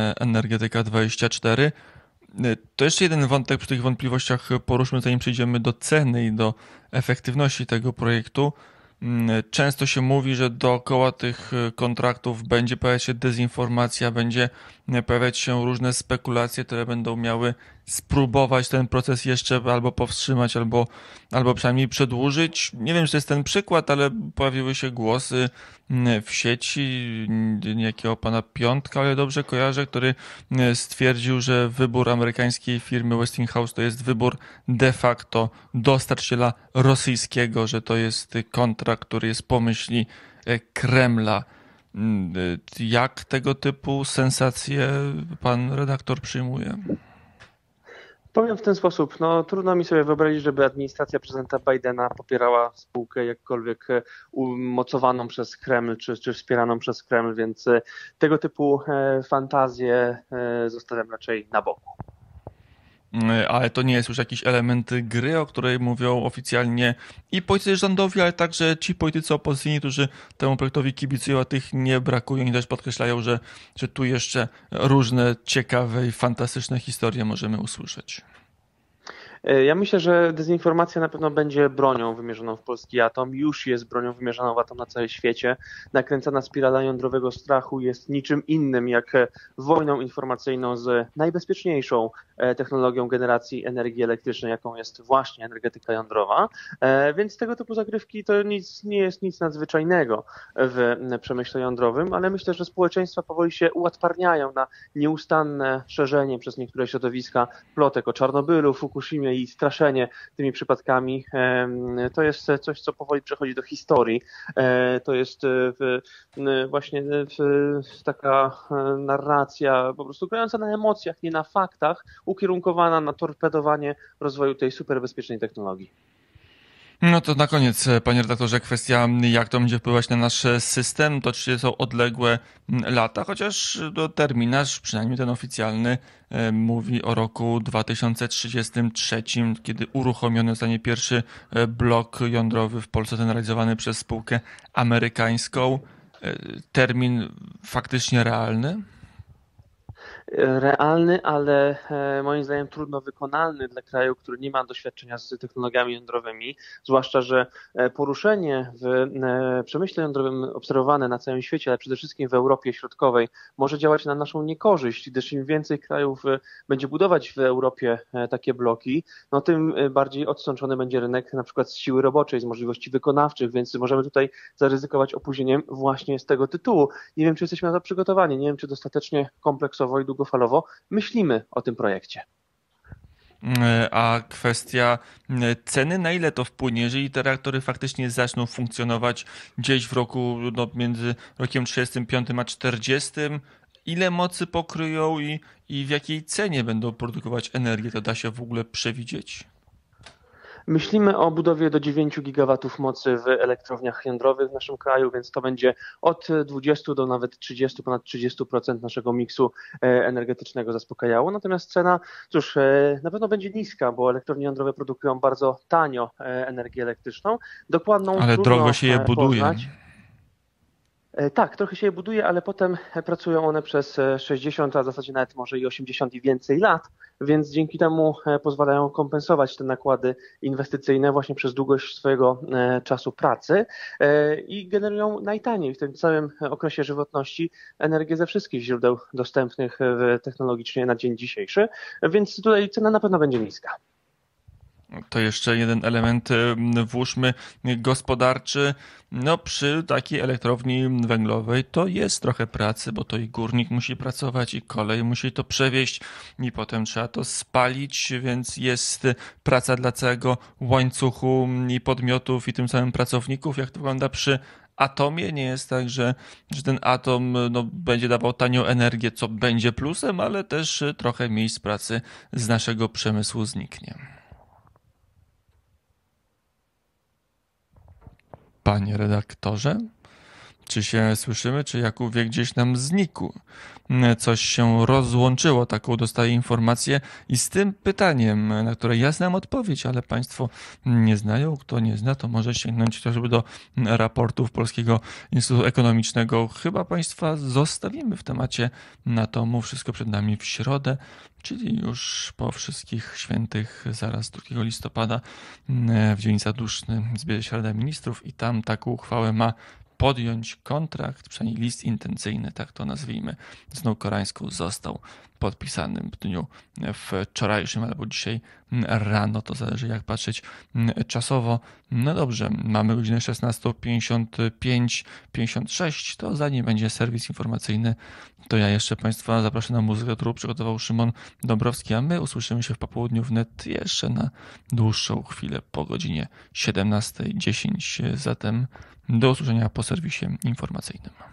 Energetyka24. To jeszcze jeden wątek przy tych wątpliwościach poruszmy, zanim przejdziemy do ceny i do efektywności tego projektu. Często się mówi, że dookoła tych kontraktów będzie pojawiać się dezinformacja, będzie pojawiać się różne spekulacje, które będą miały spróbować ten proces jeszcze albo powstrzymać, albo przynajmniej przedłużyć. Nie wiem, czy to jest ten przykład, ale pojawiły się głosy w sieci niejakiego pana Piątka, ale dobrze kojarzę, który stwierdził, że wybór amerykańskiej firmy Westinghouse to jest wybór de facto dostarczyciela rosyjskiego, że to jest kontrakt, który jest po myśli Kremla. Jak tego typu sensacje pan redaktor przyjmuje? Powiem w ten sposób, no trudno mi sobie wyobrazić, żeby administracja prezydenta Bidena popierała spółkę jakkolwiek umocowaną przez Kreml, czy wspieraną przez Kreml, więc tego typu fantazje zostawiam raczej na boku. Ale to nie jest już jakiś element gry, o której mówią oficjalnie i politycy rządowi, ale także ci politycy opozycyjni, którzy temu projektowi kibicują, a tych nie brakuje i też podkreślają, że tu jeszcze różne ciekawe i fantastyczne historie możemy usłyszeć. Ja myślę, że dezinformacja na pewno będzie bronią wymierzoną w polski atom. Już jest bronią wymierzoną w atom na całym świecie. Nakręcana spirala jądrowego strachu jest niczym innym jak wojną informacyjną z najbezpieczniejszą technologią generacji energii elektrycznej, jaką jest właśnie energetyka jądrowa. Więc tego typu zagrywki to nie jest nic nadzwyczajnego w przemyśle jądrowym, ale myślę, że społeczeństwa powoli się uodparniają na nieustanne szerzenie przez niektóre środowiska plotek o Czarnobylu, Fukushimie i straszenie tymi przypadkami. To jest coś, co powoli przechodzi do historii. To jest właśnie taka narracja po prostu grająca na emocjach, nie na faktach, ukierunkowana na torpedowanie rozwoju tej superbezpiecznej technologii. No to na koniec, panie redaktorze, kwestia, jak to będzie wpływać na nasz system. To oczywiście są odległe lata, chociaż terminarz, przynajmniej ten oficjalny, mówi o roku 2033, kiedy uruchomiony zostanie pierwszy blok jądrowy w Polsce, ten realizowany przez spółkę amerykańską. Termin faktycznie realny? Realny, ale moim zdaniem trudno wykonalny dla kraju, który nie ma doświadczenia z technologiami jądrowymi, zwłaszcza, że poruszenie w przemyśle jądrowym obserwowane na całym świecie, ale przede wszystkim w Europie Środkowej, może działać na naszą niekorzyść, gdyż im więcej krajów będzie budować w Europie takie bloki, no tym bardziej odstrączony będzie rynek na przykład z siły roboczej, z możliwości wykonawczych, więc możemy tutaj zaryzykować opóźnieniem właśnie z tego tytułu. Nie wiem, czy jesteśmy na to przygotowani, nie wiem, czy dostatecznie kompleksowo i długofalowo myślimy o tym projekcie. A kwestia ceny, na ile to wpłynie, jeżeli te reaktory faktycznie zaczną funkcjonować gdzieś w roku, między rokiem 35 a 40, ile mocy pokryją i w jakiej cenie będą produkować energię, to da się w ogóle przewidzieć? Myślimy o budowie do 9 gigawatów mocy w elektrowniach jądrowych w naszym kraju, więc to będzie od 20 do nawet 30, ponad 30% naszego miksu energetycznego zaspokajało. Natomiast cena, cóż, na pewno będzie niska, bo elektrownie jądrowe produkują bardzo tanio energię elektryczną. Dokładną Ale trudno drogo się je buduje. poznać. Tak, trochę się je buduje, ale potem pracują one przez 60, a w zasadzie nawet może i 80 i więcej lat, więc dzięki temu pozwalają kompensować te nakłady inwestycyjne właśnie przez długość swojego czasu pracy i generują najtaniej w tym całym okresie żywotności energię ze wszystkich źródeł dostępnych technologicznie na dzień dzisiejszy, więc tutaj cena na pewno będzie niska. To jeszcze jeden element włóżmy gospodarczy. No przy takiej elektrowni węglowej to jest trochę pracy, bo to i górnik musi pracować, i kolej musi to przewieźć, i potem trzeba to spalić, więc jest praca dla całego łańcuchu i podmiotów, i tym samym pracowników. Jak to wygląda przy atomie? Nie jest tak, że ten atom będzie dawał tanią energię, co będzie plusem, ale też trochę miejsc pracy z naszego przemysłu zniknie. Panie redaktorze, czy się słyszymy, czy Jakub wie gdzieś nam znikł? Coś się rozłączyło, taką dostaję informację i z tym pytaniem, na które ja znam odpowiedź, ale Państwo nie znają. Kto nie zna, to może sięgnąć chociażby do raportów Polskiego Instytutu Ekonomicznego. Chyba Państwa zostawimy w temacie atomu. Wszystko przed nami w środę, czyli już po wszystkich świętych, zaraz 2 listopada, w dzień zaduszny zbierze się Rada Ministrów i tam taką uchwałę ma podjąć kontrakt, przynajmniej list intencyjny, tak to nazwijmy, z Koreańską został podpisany w dniu wczorajszym albo dzisiaj rano, to zależy jak patrzeć czasowo. No dobrze, mamy godzinę 16:55-56, to zanim będzie serwis informacyjny, to ja jeszcze Państwa zaproszę na muzykę, którą przygotował Szymon Dąbrowski, a my usłyszymy się w popołudniu wnet jeszcze na dłuższą chwilę po godzinie 17:10. Zatem do usłyszenia po serwisie informacyjnym.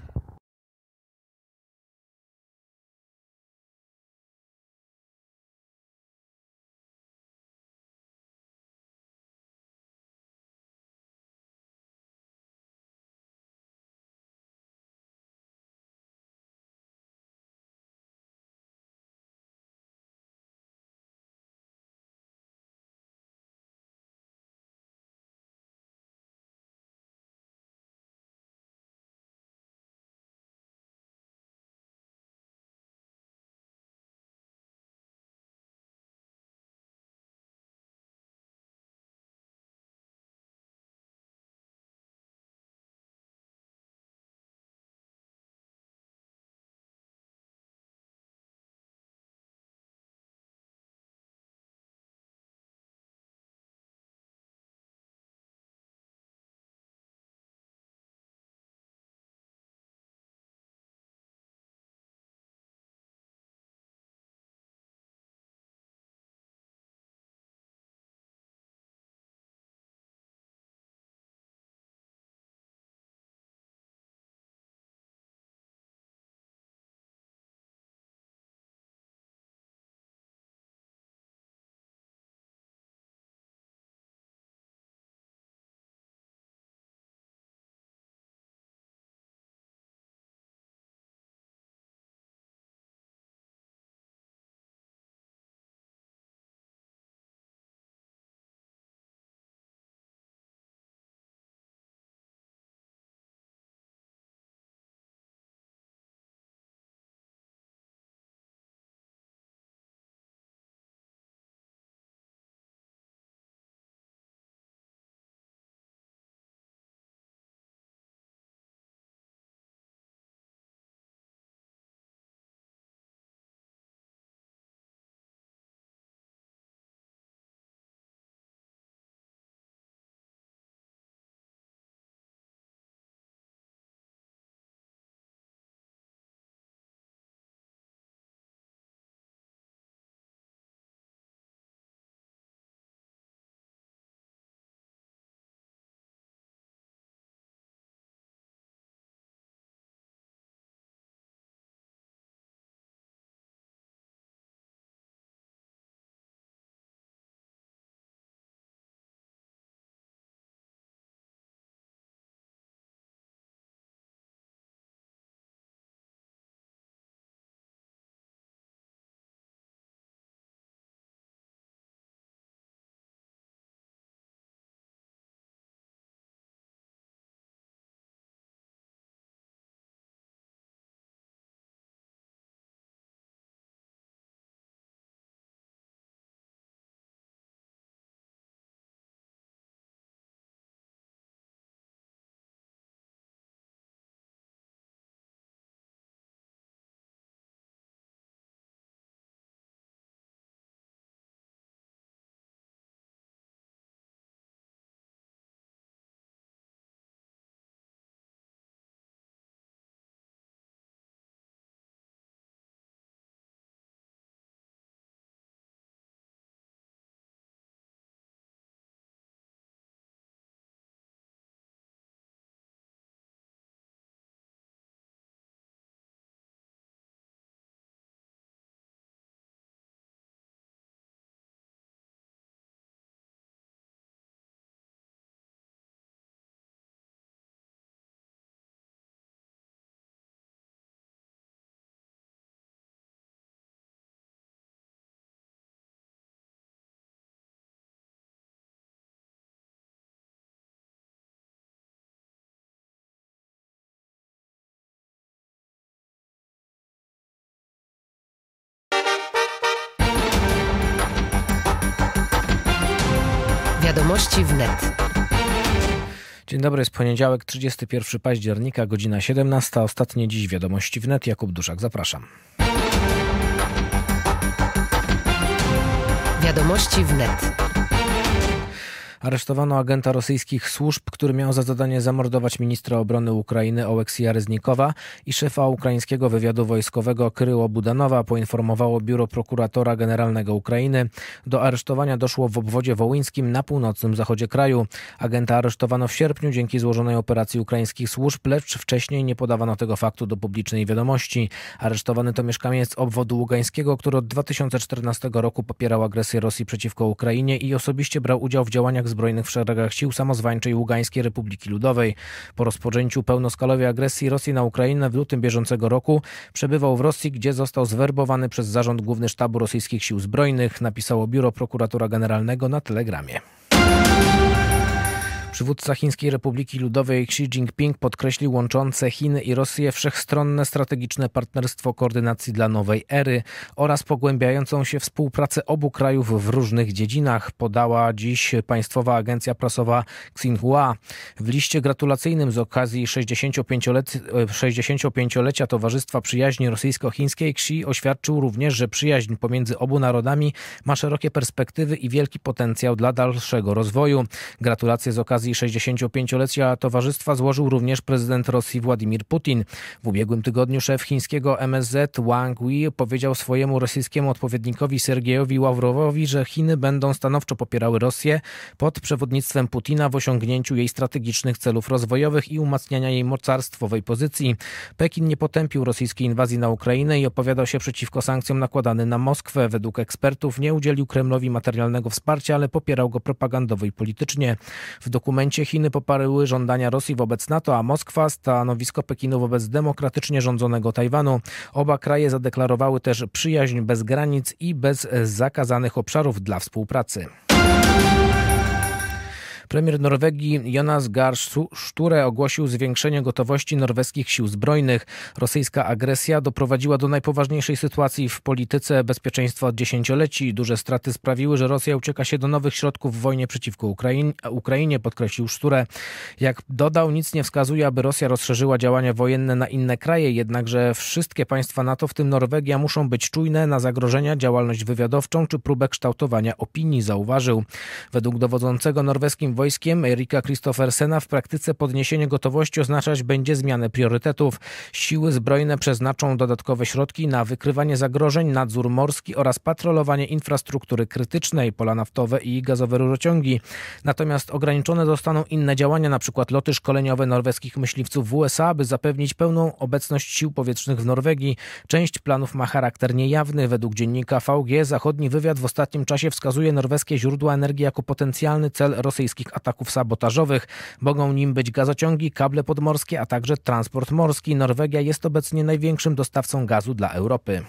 Wiadomości wnet. Dzień dobry, jest poniedziałek, 31 października, godzina 17. Ostatnie dziś Wiadomości wnet. Jakub Duszak, zapraszam. Wiadomości wnet. Aresztowano agenta rosyjskich służb, który miał za zadanie zamordować ministra obrony Ukrainy Oleksija Reznikowa i szefa ukraińskiego wywiadu wojskowego Kryło Budanowa, poinformowało biuro prokuratora generalnego Ukrainy. Do aresztowania doszło w obwodzie wołyńskim na północnym zachodzie kraju. Agenta aresztowano w sierpniu dzięki złożonej operacji ukraińskich służb, lecz wcześniej nie podawano tego faktu do publicznej wiadomości. Aresztowany to mieszkaniec obwodu ługańskiego, który od 2014 roku popierał agresję Rosji przeciwko Ukrainie i osobiście brał udział w działaniach zbrojnych w szeregach sił samozwańczej Ługańskiej Republiki Ludowej. Po rozpoczęciu pełnoskalowej agresji Rosji na Ukrainę w lutym bieżącego roku przebywał w Rosji, gdzie został zwerbowany przez Zarząd Główny Sztabu Rosyjskich Sił Zbrojnych, napisało biuro prokuratora generalnego na Telegramie. Przywódca Chińskiej Republiki Ludowej Xi Jinping podkreślił łączące Chiny i Rosję wszechstronne strategiczne partnerstwo koordynacji dla nowej ery oraz pogłębiającą się współpracę obu krajów w różnych dziedzinach, podała dziś państwowa agencja prasowa Xinhua. W liście gratulacyjnym z okazji 65-lecia Towarzystwa Przyjaźni Rosyjsko-Chińskiej Xi oświadczył również, że przyjaźń pomiędzy obu narodami ma szerokie perspektywy i wielki potencjał dla dalszego rozwoju. Gratulacje z okazji 65-lecia towarzystwa złożył również prezydent Rosji Władimir Putin. W ubiegłym tygodniu szef chińskiego MSZ Wang Yi powiedział swojemu rosyjskiemu odpowiednikowi Sergejowi Ławrowowi, że Chiny będą stanowczo popierały Rosję pod przewodnictwem Putina w osiągnięciu jej strategicznych celów rozwojowych i umacniania jej mocarstwowej pozycji. Pekin nie potępił rosyjskiej inwazji na Ukrainę i opowiadał się przeciwko sankcjom nakładanym na Moskwę. Według ekspertów nie udzielił Kremlowi materialnego wsparcia, ale popierał go propagandowo i politycznie. W dokumencie Chiny poparły żądania Rosji wobec NATO, a Moskwa stanowisko Pekinu wobec demokratycznie rządzonego Tajwanu. Oba kraje zadeklarowały też przyjaźń bez granic i bez zakazanych obszarów dla współpracy. Premier Norwegii Jonas Gahr Sture ogłosił zwiększenie gotowości norweskich sił zbrojnych. Rosyjska agresja doprowadziła do najpoważniejszej sytuacji w polityce bezpieczeństwa od dziesięcioleci. Duże straty sprawiły, że Rosja ucieka się do nowych środków w wojnie przeciwko Ukrainie, podkreślił Sture. Jak dodał, nic nie wskazuje, aby Rosja rozszerzyła działania wojenne na inne kraje, jednakże wszystkie państwa NATO, w tym Norwegia, muszą być czujne na zagrożenia, działalność wywiadowczą czy próbę kształtowania opinii, zauważył. Według dowodzącego norweskim wojskiem Erika Kristoffersena w praktyce podniesienie gotowości oznaczać będzie zmianę priorytetów. Siły zbrojne przeznaczą dodatkowe środki na wykrywanie zagrożeń, nadzór morski oraz patrolowanie infrastruktury krytycznej, pola naftowe i gazowe rurociągi. Natomiast ograniczone zostaną inne działania, np. loty szkoleniowe norweskich myśliwców w USA, aby zapewnić pełną obecność sił powietrznych w Norwegii. Część planów ma charakter niejawny. Według dziennika VG zachodni wywiad w ostatnim czasie wskazuje norweskie źródła energii jako potencjalny cel rosyjskich ataków sabotażowych. Mogą nim być gazociągi, kable podmorskie, a także transport morski. Norwegia jest obecnie największym dostawcą gazu dla Europy.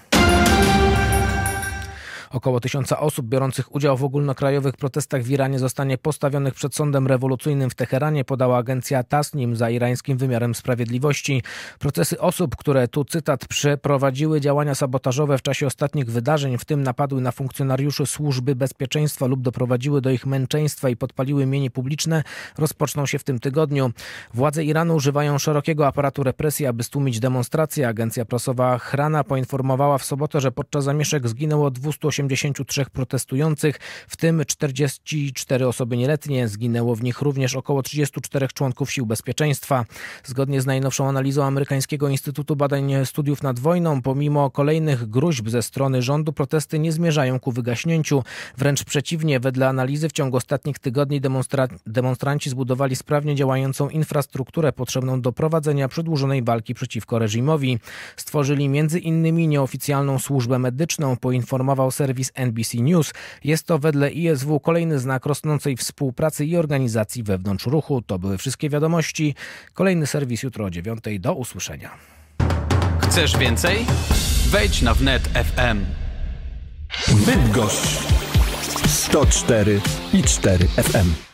Około 1000 osób biorących udział w ogólnokrajowych protestach w Iranie zostanie postawionych przed sądem rewolucyjnym w Teheranie, podała agencja Tasnim za irańskim wymiarem sprawiedliwości. Procesy osób, które, tu cytat, przeprowadziły działania sabotażowe w czasie ostatnich wydarzeń, w tym napadły na funkcjonariuszy służby bezpieczeństwa lub doprowadziły do ich męczeństwa i podpaliły mienie publiczne, rozpoczną się w tym tygodniu. Władze Iranu używają szerokiego aparatu represji, aby stłumić demonstracje. Agencja prasowa Hrana poinformowała w sobotę, że podczas zamieszek zginęło 283 protestujących, w tym 44 osoby nieletnie. Zginęło w nich również około 34 członków sił bezpieczeństwa. Zgodnie z najnowszą analizą amerykańskiego Instytutu Badań Studiów nad Wojną, pomimo kolejnych gróźb ze strony rządu, protesty nie zmierzają ku wygaśnięciu. Wręcz przeciwnie, wedle analizy w ciągu ostatnich tygodni demonstranci zbudowali sprawnie działającą infrastrukturę potrzebną do prowadzenia przedłużonej walki przeciwko reżimowi. Stworzyli m.in. nieoficjalną służbę medyczną, poinformował serwis NBC News. Jest to wedle ISW kolejny znak rosnącej współpracy i organizacji wewnątrz ruchu. To były wszystkie wiadomości. Kolejny serwis jutro o 9:00. Do usłyszenia. Chcesz więcej? Wejdź na wnet FM. Bydgoszcz 104,4 FM.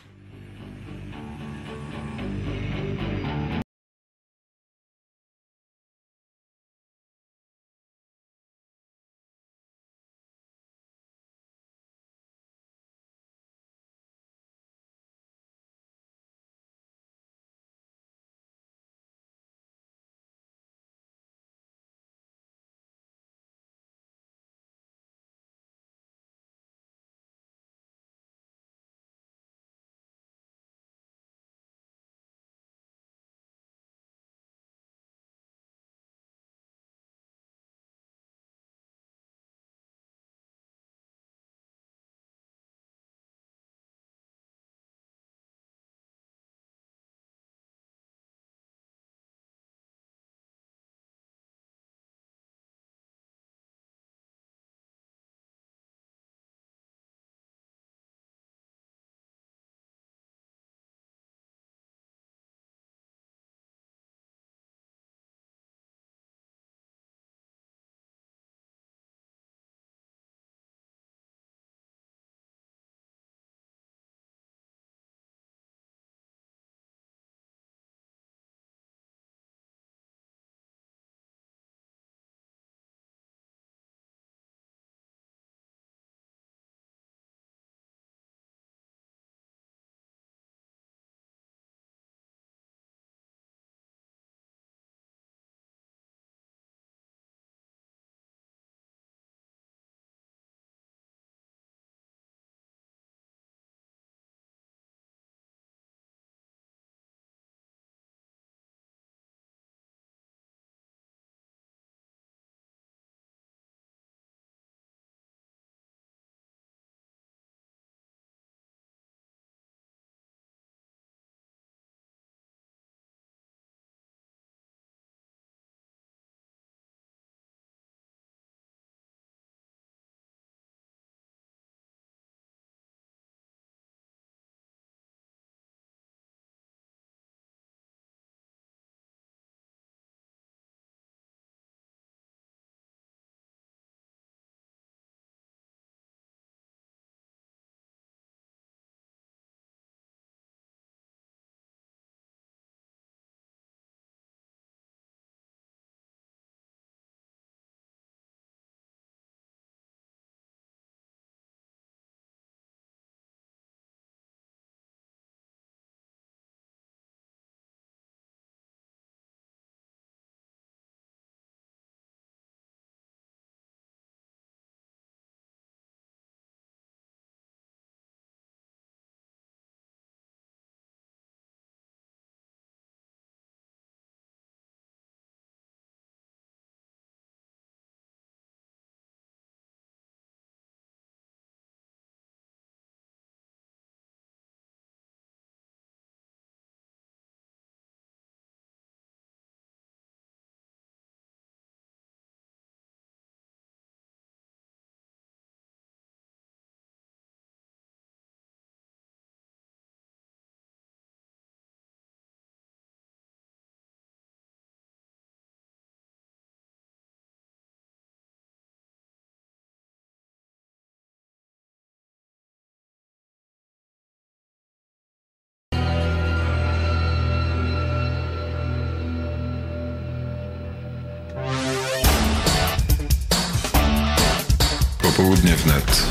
Popołudnie wnet.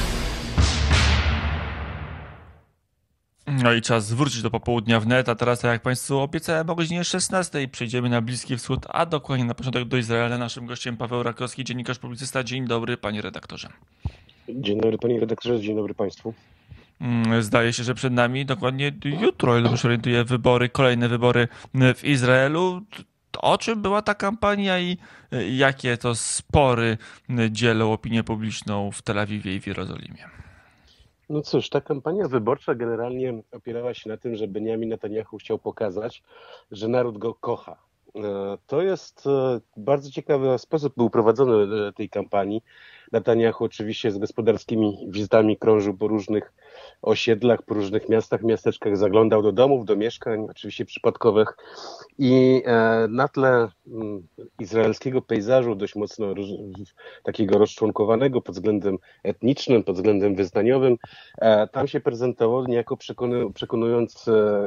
No i czas zwrócić do popołudnia wnet, a teraz, tak jak Państwu obiecałem, o godzinie 16 przejdziemy na Bliski Wschód, a dokładnie na początek do Izraela. Naszym gościem Paweł Rakowski, dziennikarz, publicysta. Dzień dobry, panie redaktorze. Dzień dobry, panie redaktorze, dzień dobry państwu. Zdaje się, że przed nami dokładnie jutro, o ile się orientuję, wybory, kolejne wybory w Izraelu. O czym była ta kampania i jakie to spory dzielą opinię publiczną w Tel Awiwie i w Jerozolimie? No cóż, ta kampania wyborcza generalnie opierała się na tym, że Benjamin Netanyahu chciał pokazać, że naród go kocha. To jest bardzo ciekawy sposób był prowadzony tej kampanii. Netanyahu oczywiście z gospodarskimi wizytami krążył po różnych osiedlach, po różnych miastach, miasteczkach, zaglądał do domów, do mieszkań, oczywiście przypadkowych i na tle izraelskiego pejzażu dość mocno takiego rozczłonkowanego pod względem etnicznym, pod względem wyznaniowym, tam się prezentował niejako przekonując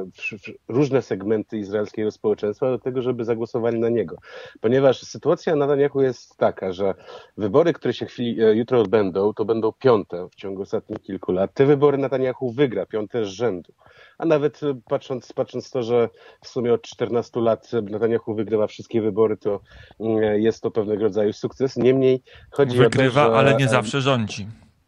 różne segmenty izraelskiego społeczeństwa do tego, żeby zagłosowali na niego. Ponieważ sytuacja Netanyahu jest taka, że wybory, które się jutro odbędą, to będą piąte w ciągu ostatnich kilku lat. Te wybory Netanyahu wygra, piąte z rzędu. A nawet patrząc to, że w sumie od 14 lat Netanyahu wygrywa wszystkie wybory, to jest to pewnego rodzaju sukces. Niemniej chodzi wygrywa, o to, że... ale nie zawsze rządzi.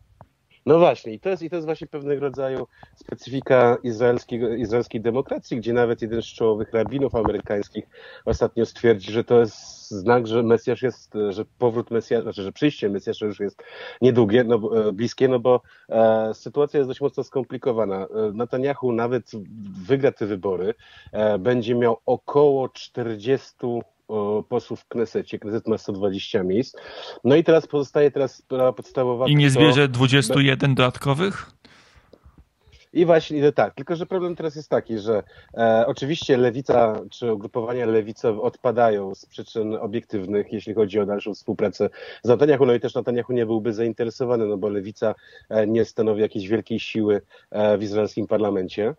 No właśnie, i to jest właśnie pewnego rodzaju specyfika izraelskiej demokracji, gdzie nawet jeden z czołowych rabinów amerykańskich ostatnio stwierdzi, że to jest znak, że Mesjasz jest, że powrót Mesjasza, znaczy, że przyjście Mesjasza już jest niedługie, bliskie, bo sytuacja jest dość mocno skomplikowana. Netanyahu nawet wygra te wybory, będzie miał około 40 posłów w Knesecie. Kneset ma 120 miejsc. No i teraz pozostaje sprawa podstawowa. I nie zbierze 21 dodatkowych? I właśnie tak, tylko że problem teraz jest taki, że oczywiście lewica czy ugrupowania lewicowe odpadają z przyczyn obiektywnych, jeśli chodzi o dalszą współpracę z Netanyahu, no i też Netanyahu nie byłby zainteresowany, bo lewica nie stanowi jakiejś wielkiej siły w izraelskim parlamencie.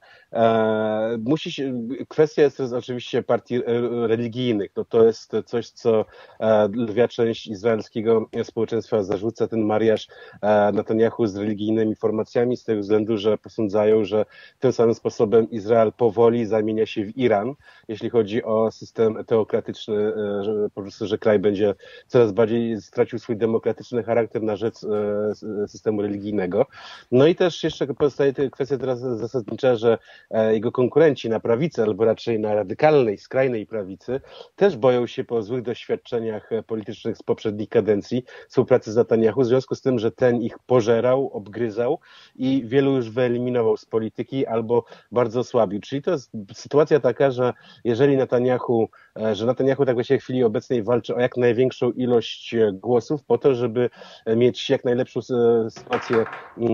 Kwestia jest oczywiście partii religijnych, to jest coś, co lwia część izraelskiego społeczeństwa zarzuca, ten mariaż Netanyahu z religijnymi formacjami, z tego względu, że posądzają, że tym samym sposobem Izrael powoli zamienia się w Iran, jeśli chodzi o system teokratyczny, że po prostu, że kraj będzie coraz bardziej stracił swój demokratyczny charakter na rzecz systemu religijnego. No i też jeszcze pozostaje kwestia teraz zasadnicza, że jego konkurenci na prawicy, albo raczej na radykalnej, skrajnej prawicy, też boją się po złych doświadczeniach politycznych z poprzednich kadencji współpracy z Netanyahu, w związku z tym, że ten ich pożerał, obgryzał i wielu już wyeliminował z polityki albo bardzo osłabił. Czyli to jest sytuacja taka, że jeżeli Netanyahu tak właściwie w chwili obecnej walczy o jak największą ilość głosów po to, żeby mieć jak najlepszą sytuację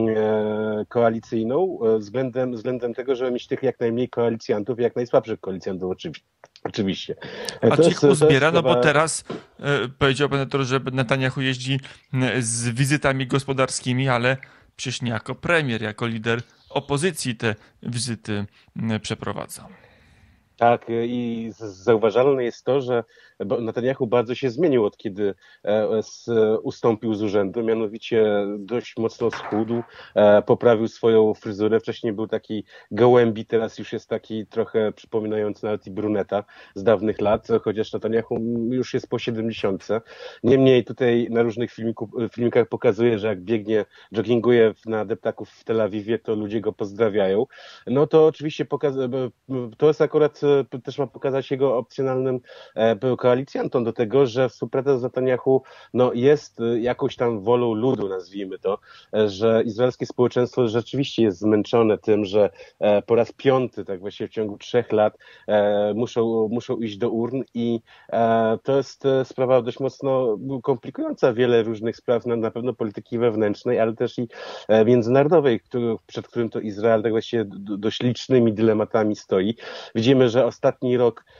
koalicyjną względem tego, żeby mieć tych jak najmniej koalicjantów i jak najsłabszych koalicjantów oczywiście. A czy ich uzbiera? No bo teraz powiedział pan, że Netanyahu jeździ z wizytami gospodarskimi, ale przecież nie jako premier, jako lider opozycji te wizyty przeprowadza. Tak, i zauważalne jest to, że Netanyahu bardzo się zmienił od kiedy ustąpił z urzędu, mianowicie dość mocno schudł, poprawił swoją fryzurę, wcześniej był taki gołębi, teraz już jest taki trochę przypominający nawet i bruneta z dawnych lat, chociaż Netanyahu już jest po 70. Niemniej tutaj na różnych filmikach pokazuje, że jak biegnie, jogginguje na deptaków w Tel Awiwie, to ludzie go pozdrawiają. No to oczywiście to jest akurat, też ma pokazać jego opcjonalnym koalicjantom do tego, że współpraca z Netanyahu jest jakąś tam wolą ludu, nazwijmy to, że izraelskie społeczeństwo rzeczywiście jest zmęczone tym, że po raz piąty, tak właściwie w ciągu 3 lat muszą iść do urn i to jest sprawa dość mocno komplikująca wiele różnych spraw, na pewno polityki wewnętrznej, ale też i międzynarodowej, przed którym to Izrael tak właściwie dość licznymi dylematami stoi. Widzimy, że ostatni rok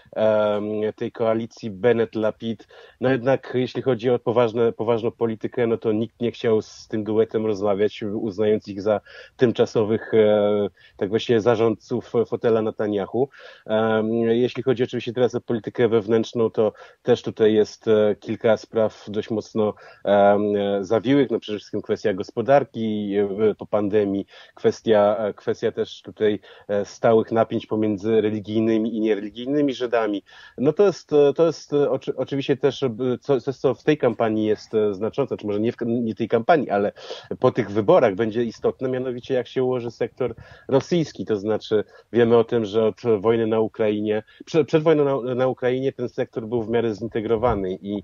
tej koalicji Bennett-Lapid. No jednak jeśli chodzi o poważną politykę, no to nikt nie chciał z tym duetem rozmawiać, uznając ich za tymczasowych tak właśnie zarządców fotela Netanyahu. Jeśli chodzi oczywiście teraz o politykę wewnętrzną, to też tutaj jest kilka spraw dość mocno zawiłych, no przede wszystkim kwestia gospodarki po pandemii, kwestia też tutaj stałych napięć pomiędzy religijnymi i niereligijnymi Żydami. No to jest oczywiście też coś, co w tej kampanii jest znaczące, czy może nie tej kampanii, ale po tych wyborach będzie istotne, mianowicie jak się ułoży sektor rosyjski, to znaczy wiemy o tym, że od wojny na Ukrainie, przed wojną na Ukrainie ten sektor był w miarę zintegrowany i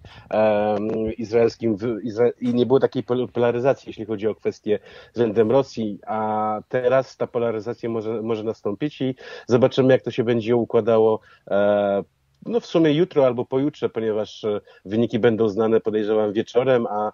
i nie było takiej polaryzacji, jeśli chodzi o kwestie względem Rosji, a teraz ta polaryzacja może nastąpić i zobaczymy, jak to się będzie układało no w sumie jutro albo pojutrze, ponieważ wyniki będą znane, podejrzewam, wieczorem, a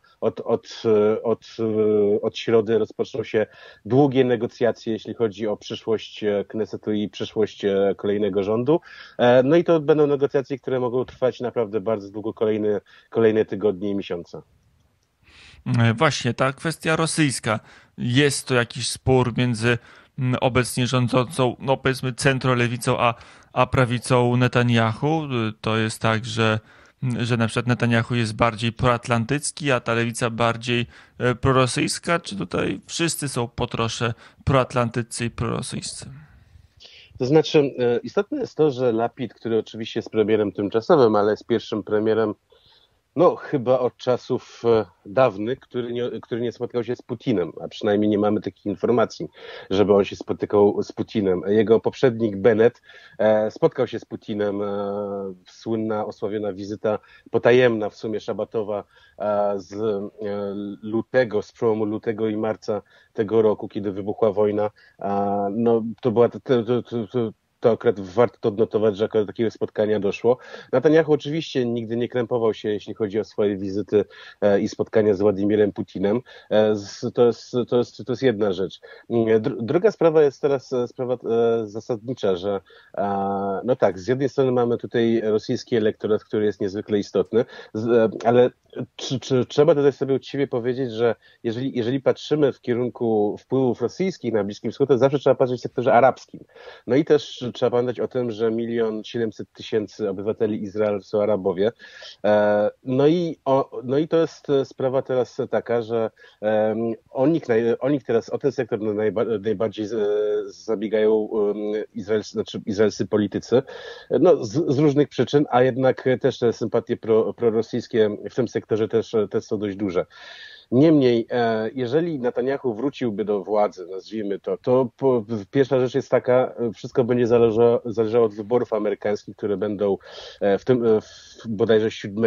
od środy rozpoczną się długie negocjacje, jeśli chodzi o przyszłość Knesetu i przyszłość kolejnego rządu. No i to będą negocjacje, które mogą trwać naprawdę bardzo długo, kolejne tygodnie i miesiące. Właśnie, ta kwestia rosyjska. Jest to jakiś spór między obecnie rządzącą, no powiedzmy centrolewicą, a prawicą Netanyahu. To jest tak, że na przykład Netanyahu jest bardziej proatlantycki, a ta lewica bardziej prorosyjska? Czy tutaj wszyscy są po trosze proatlantycy i prorosyjscy? To znaczy, istotne jest to, że Lapid, który oczywiście jest premierem tymczasowym, ale jest pierwszym premierem no chyba od czasów dawnych, który nie spotkał się z Putinem, a przynajmniej nie mamy takich informacji, żeby on się spotykał z Putinem. Jego poprzednik Bennett spotkał się z Putinem, słynna, osławiona wizyta potajemna, w sumie szabatowa z przełomu lutego i marca tego roku, kiedy wybuchła wojna. No to była to akurat warto odnotować, że akurat do takiego spotkania doszło. Netanyahu oczywiście nigdy nie krępował się, jeśli chodzi o swoje wizyty i spotkania z Władimirem Putinem. To jest jedna rzecz. Druga sprawa jest teraz sprawa zasadnicza, że no tak, z jednej strony mamy tutaj rosyjski elektorat, który jest niezwykle istotny, ale czy trzeba tutaj sobie uczciwie powiedzieć, że jeżeli patrzymy w kierunku wpływów rosyjskich na Bliskim Wschodzie, to zawsze trzeba patrzeć w sektorze arabskim. No i też trzeba pamiętać o tym, że 1 700 000 obywateli Izraela są Arabowie. No i to jest sprawa teraz taka, że o nich teraz, o ten sektor najbardziej zabiegają izraelscy politycy. No, z różnych przyczyn, a jednak też te sympatie prorosyjskie w tym sektorze też są dość duże. Niemniej, jeżeli Netanyahu wróciłby do władzy, nazwijmy to pierwsza rzecz jest taka, wszystko będzie zależało od wyborów amerykańskich, które będą bodajże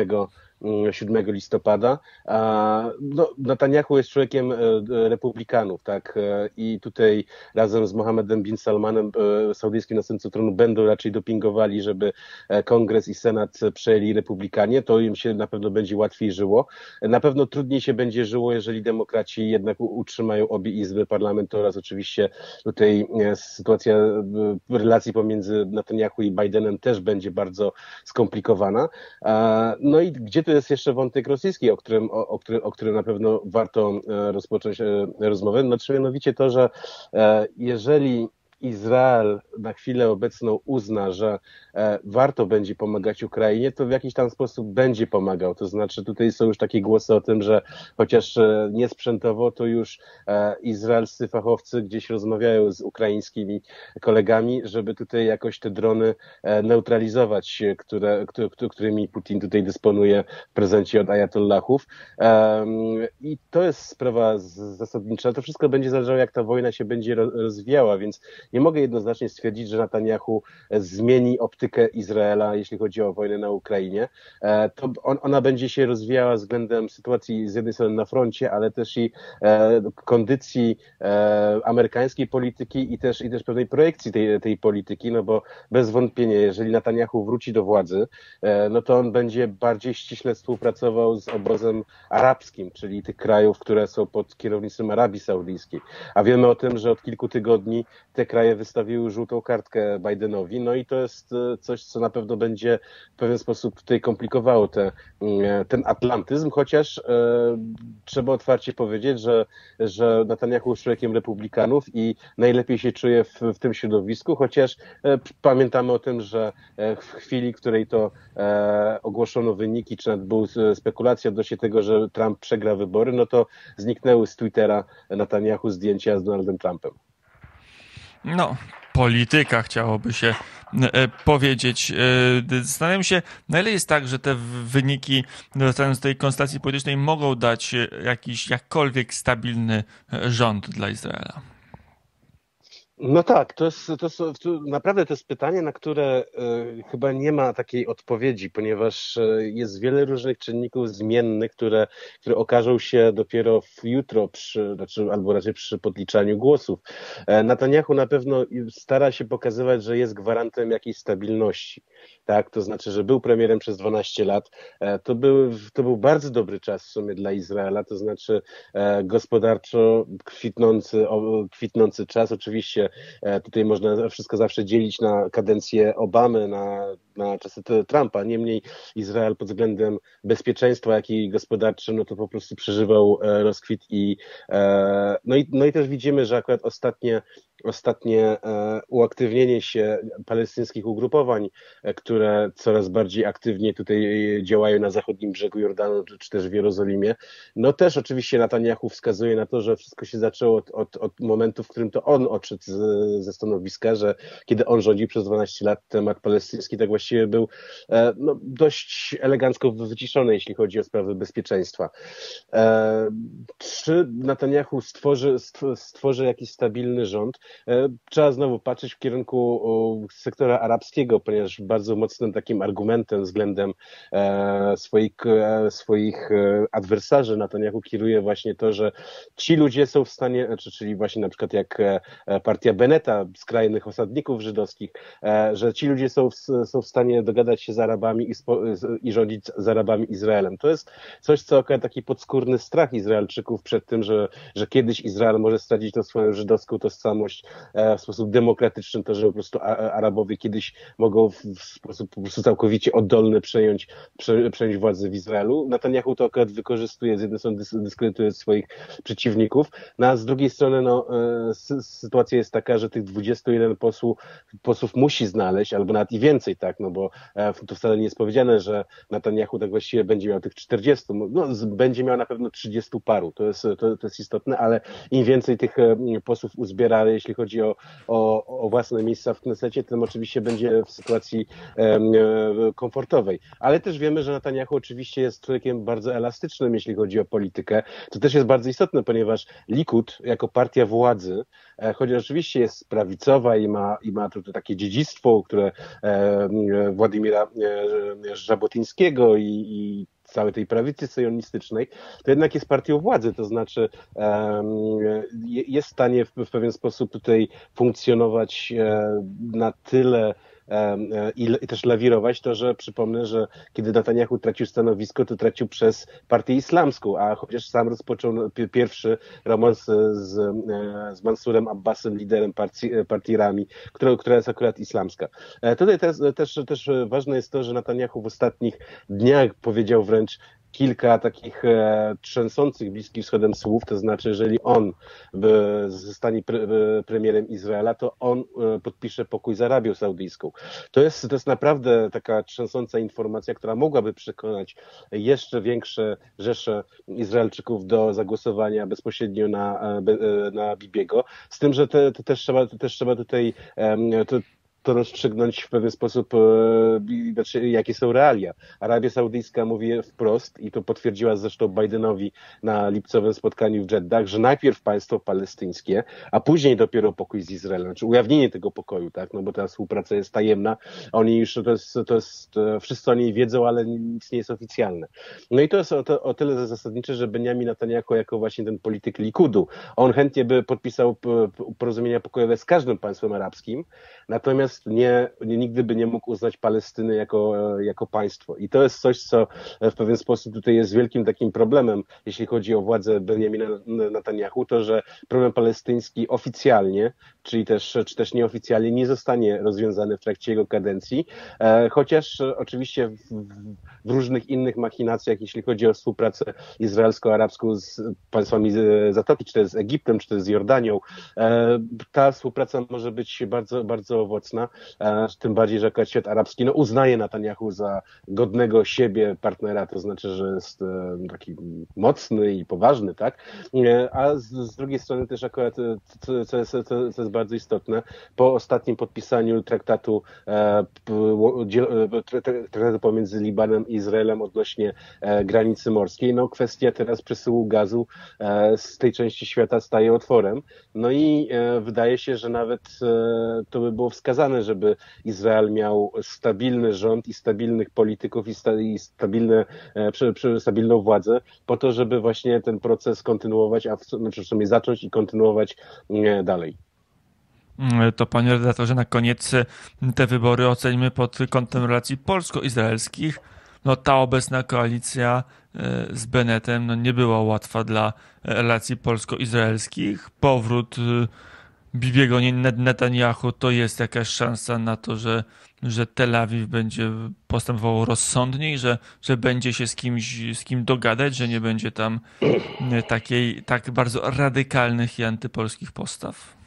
7 listopada. No, Netanyahu jest człowiekiem republikanów, tak? I tutaj razem z Mohammedem bin Salmanem, saudyjskim następcą tronu, będą raczej dopingowali, żeby Kongres i Senat przejęli republikanie. To im się na pewno będzie łatwiej żyło. Na pewno trudniej się będzie żyło, jeżeli demokraci jednak utrzymają obie izby parlamentu oraz oczywiście tutaj sytuacja relacji pomiędzy Netanyahu i Bidenem też będzie bardzo skomplikowana. No i gdzie tu jest jeszcze wątek rosyjski, o którym na pewno warto rozpocząć rozmowę, znaczy mianowicie to, że jeżeli Izrael na chwilę obecną uzna, że warto będzie pomagać Ukrainie, to w jakiś tam sposób będzie pomagał. To znaczy tutaj są już takie głosy o tym, że chociaż nie sprzętowo, to już izraelscy fachowcy gdzieś rozmawiają z ukraińskimi kolegami, żeby tutaj jakoś te drony neutralizować, którymi Putin tutaj dysponuje w prezencie od ajatollahów. I to jest sprawa zasadnicza. To wszystko będzie zależało, jak ta wojna się będzie rozwijała, więc nie mogę jednoznacznie stwierdzić, że Netanyahu zmieni optykę Izraela, jeśli chodzi o wojnę na Ukrainie. To ona będzie się rozwijała względem sytuacji z jednej strony na froncie, ale też i kondycji amerykańskiej polityki i też pewnej projekcji tej polityki, no bo bez wątpienia, jeżeli Netanyahu wróci do władzy, no to on będzie bardziej ściśle współpracował z obozem arabskim, czyli tych krajów, które są pod kierownictwem Arabii Saudyjskiej. A wiemy o tym, że od kilku tygodni te kraje kraje wystawiły żółtą kartkę Bidenowi, no i to jest coś, co na pewno będzie w pewien sposób tutaj komplikowało ten atlantyzm, chociaż trzeba otwarcie powiedzieć, że Netanyahu jest człowiekiem republikanów i najlepiej się czuje w tym środowisku, chociaż pamiętamy o tym, że w chwili, w której to ogłoszono wyniki, czy nawet była spekulacja odnośnie tego, że Trump przegra wybory, no to zniknęły z Twittera Netanyahu zdjęcia z Donaldem Trumpem. No, polityka chciałoby się powiedzieć. Zastanawiam się, na ile jest tak, że te wyniki z tej konstelacji politycznej mogą dać jakiś jakkolwiek stabilny rząd dla Izraela. No tak, naprawdę to jest pytanie, na które chyba nie ma takiej odpowiedzi, ponieważ jest wiele różnych czynników zmiennych, które okażą się dopiero jutro, albo raczej przy podliczaniu głosów. Netanyahu na pewno stara się pokazywać, że jest gwarantem jakiejś stabilności. Tak, to znaczy, że był premierem przez 12 lat. To był bardzo dobry czas w sumie dla Izraela, to znaczy gospodarczo kwitnący czas. Oczywiście tutaj można wszystko zawsze dzielić na kadencję Obamy, na czasy Trumpa. Niemniej Izrael pod względem bezpieczeństwa, jak i gospodarczym, no to po prostu przeżywał rozkwit no i też widzimy, że akurat ostatnie uaktywnienie się palestyńskich ugrupowań, które coraz bardziej aktywnie tutaj działają na zachodnim brzegu Jordanu, czy też w Jerozolimie, no też oczywiście Netanyahu wskazuje na to, że wszystko się zaczęło od momentu, w którym to on odszedł ze stanowiska, że kiedy on rządził przez 12 lat, temat palestyński tak właściwie był dość elegancko wyciszony, jeśli chodzi o sprawy bezpieczeństwa. Czy Netanyahu stworzy jakiś stabilny rząd? Trzeba znowu patrzeć w kierunku sektora arabskiego, ponieważ bardzo mocnym takim argumentem względem swoich adwersarzy Netanyahu kieruje właśnie to, że ci ludzie są w stanie, czyli właśnie na przykład jak partia Beneta, skrajnych osadników żydowskich, że ci ludzie są w stanie dogadać się z Arabami i rządzić z Arabami Izraelem. To jest coś, co okazuje taki podskórny strach Izraelczyków przed tym, że kiedyś Izrael może stracić tą swoją żydowską tożsamość w sposób demokratyczny, to, że po prostu Arabowie kiedyś mogą w sposób po prostu całkowicie oddolny przejąć władzę w Izraelu. Netanyahu to akurat wykorzystuje, z jednej strony dyskredytuje swoich przeciwników, no a z drugiej strony sytuacja jest taka, że tych 21 posłów musi znaleźć, albo nawet i więcej, tak, no bo to wcale nie jest powiedziane, że Netanyahu tak właściwie będzie miał tych 40, będzie miał na pewno 30 paru, to jest istotne, ale im więcej tych posłów uzbiera, jeśli chodzi o własne miejsca w Knesecie, tym oczywiście będzie w sytuacji komfortowej. Ale też wiemy, że Netanyahu oczywiście jest człowiekiem bardzo elastycznym, jeśli chodzi o politykę. To też jest bardzo istotne, ponieważ Likud jako partia władzy, chociaż oczywiście jest prawicowa i ma to takie dziedzictwo, które Władimira Żabotyńskiego i całej tej prawicy sionistycznej, to jednak jest partią władzy, to znaczy jest w stanie w pewien sposób tutaj funkcjonować na tyle i też lawirować to, że przypomnę, że kiedy Netanyahu tracił stanowisko, to tracił przez partię islamską, a chociaż sam rozpoczął pierwszy romans z Mansurem Abbasem, liderem partii Rami, która jest akurat islamska. Tutaj też ważne jest to, że Netanyahu w ostatnich dniach powiedział wręcz kilka takich trzęsących Bliskim Wschodem słów, to znaczy, jeżeli on zostanie premierem Izraela, to on podpisze pokój z Arabią Saudyjską. To jest naprawdę taka trzęsąca informacja, która mogłaby przekonać jeszcze większe rzesze Izraelczyków do zagłosowania bezpośrednio na Bibiego. Z tym, że też trzeba tutaj to rozstrzygnąć w pewien sposób, jakie są realia. Arabia Saudyjska mówi wprost, i to potwierdziła zresztą Bidenowi na lipcowym spotkaniu w Jeddah, że najpierw państwo palestyńskie, a później dopiero pokój z Izraelem, znaczy ujawnienie tego pokoju, tak, no bo ta współpraca jest tajemna, oni już, to jest wszyscy o niej wiedzą, ale nic nie jest oficjalne. No i to jest o tyle zasadnicze, że Benjamin Netanyahu jako właśnie ten polityk Likudu, on chętnie by podpisał porozumienia pokojowe z każdym państwem arabskim, natomiast nigdy by nie mógł uznać Palestyny jako państwo. I to jest coś, co w pewien sposób tutaj jest wielkim takim problemem, jeśli chodzi o władzę Benjamina Netanyahu, to, że problem palestyński oficjalnie, czy też nieoficjalnie nie zostanie rozwiązany w trakcie jego kadencji, chociaż oczywiście w różnych innych machinacjach, jeśli chodzi o współpracę izraelsko-arabską z państwami Zatoki, czy to z Egiptem, czy to z Jordanią, ta współpraca może być bardzo, bardzo owocna, tym bardziej, że akurat świat arabski uznaje Netanyahu za godnego siebie partnera, to znaczy, że jest taki mocny i poważny, tak? A z drugiej strony też akurat, co jest bardzo istotne, po ostatnim podpisaniu traktatu pomiędzy Libanem i Izraelem odnośnie granicy morskiej, kwestia teraz przesyłu gazu z tej części świata staje otworem. No i wydaje się, że nawet to by było wskazane, żeby Izrael miał stabilny rząd i stabilnych polityków i stabilną władzę po to, żeby właśnie ten proces kontynuować, znaczy w sumie zacząć i kontynuować dalej. To panie redaktorze, na koniec te wybory ocenimy pod kątem relacji polsko-izraelskich. Ta obecna koalicja z Bennettem nie była łatwa dla relacji polsko-izraelskich. Powrót Bibiego Netanyahu to jest jakaś szansa na to, że Tel Awiw będzie postępował rozsądniej, że będzie się z kim dogadać, że nie będzie tam tak bardzo radykalnych i antypolskich postaw.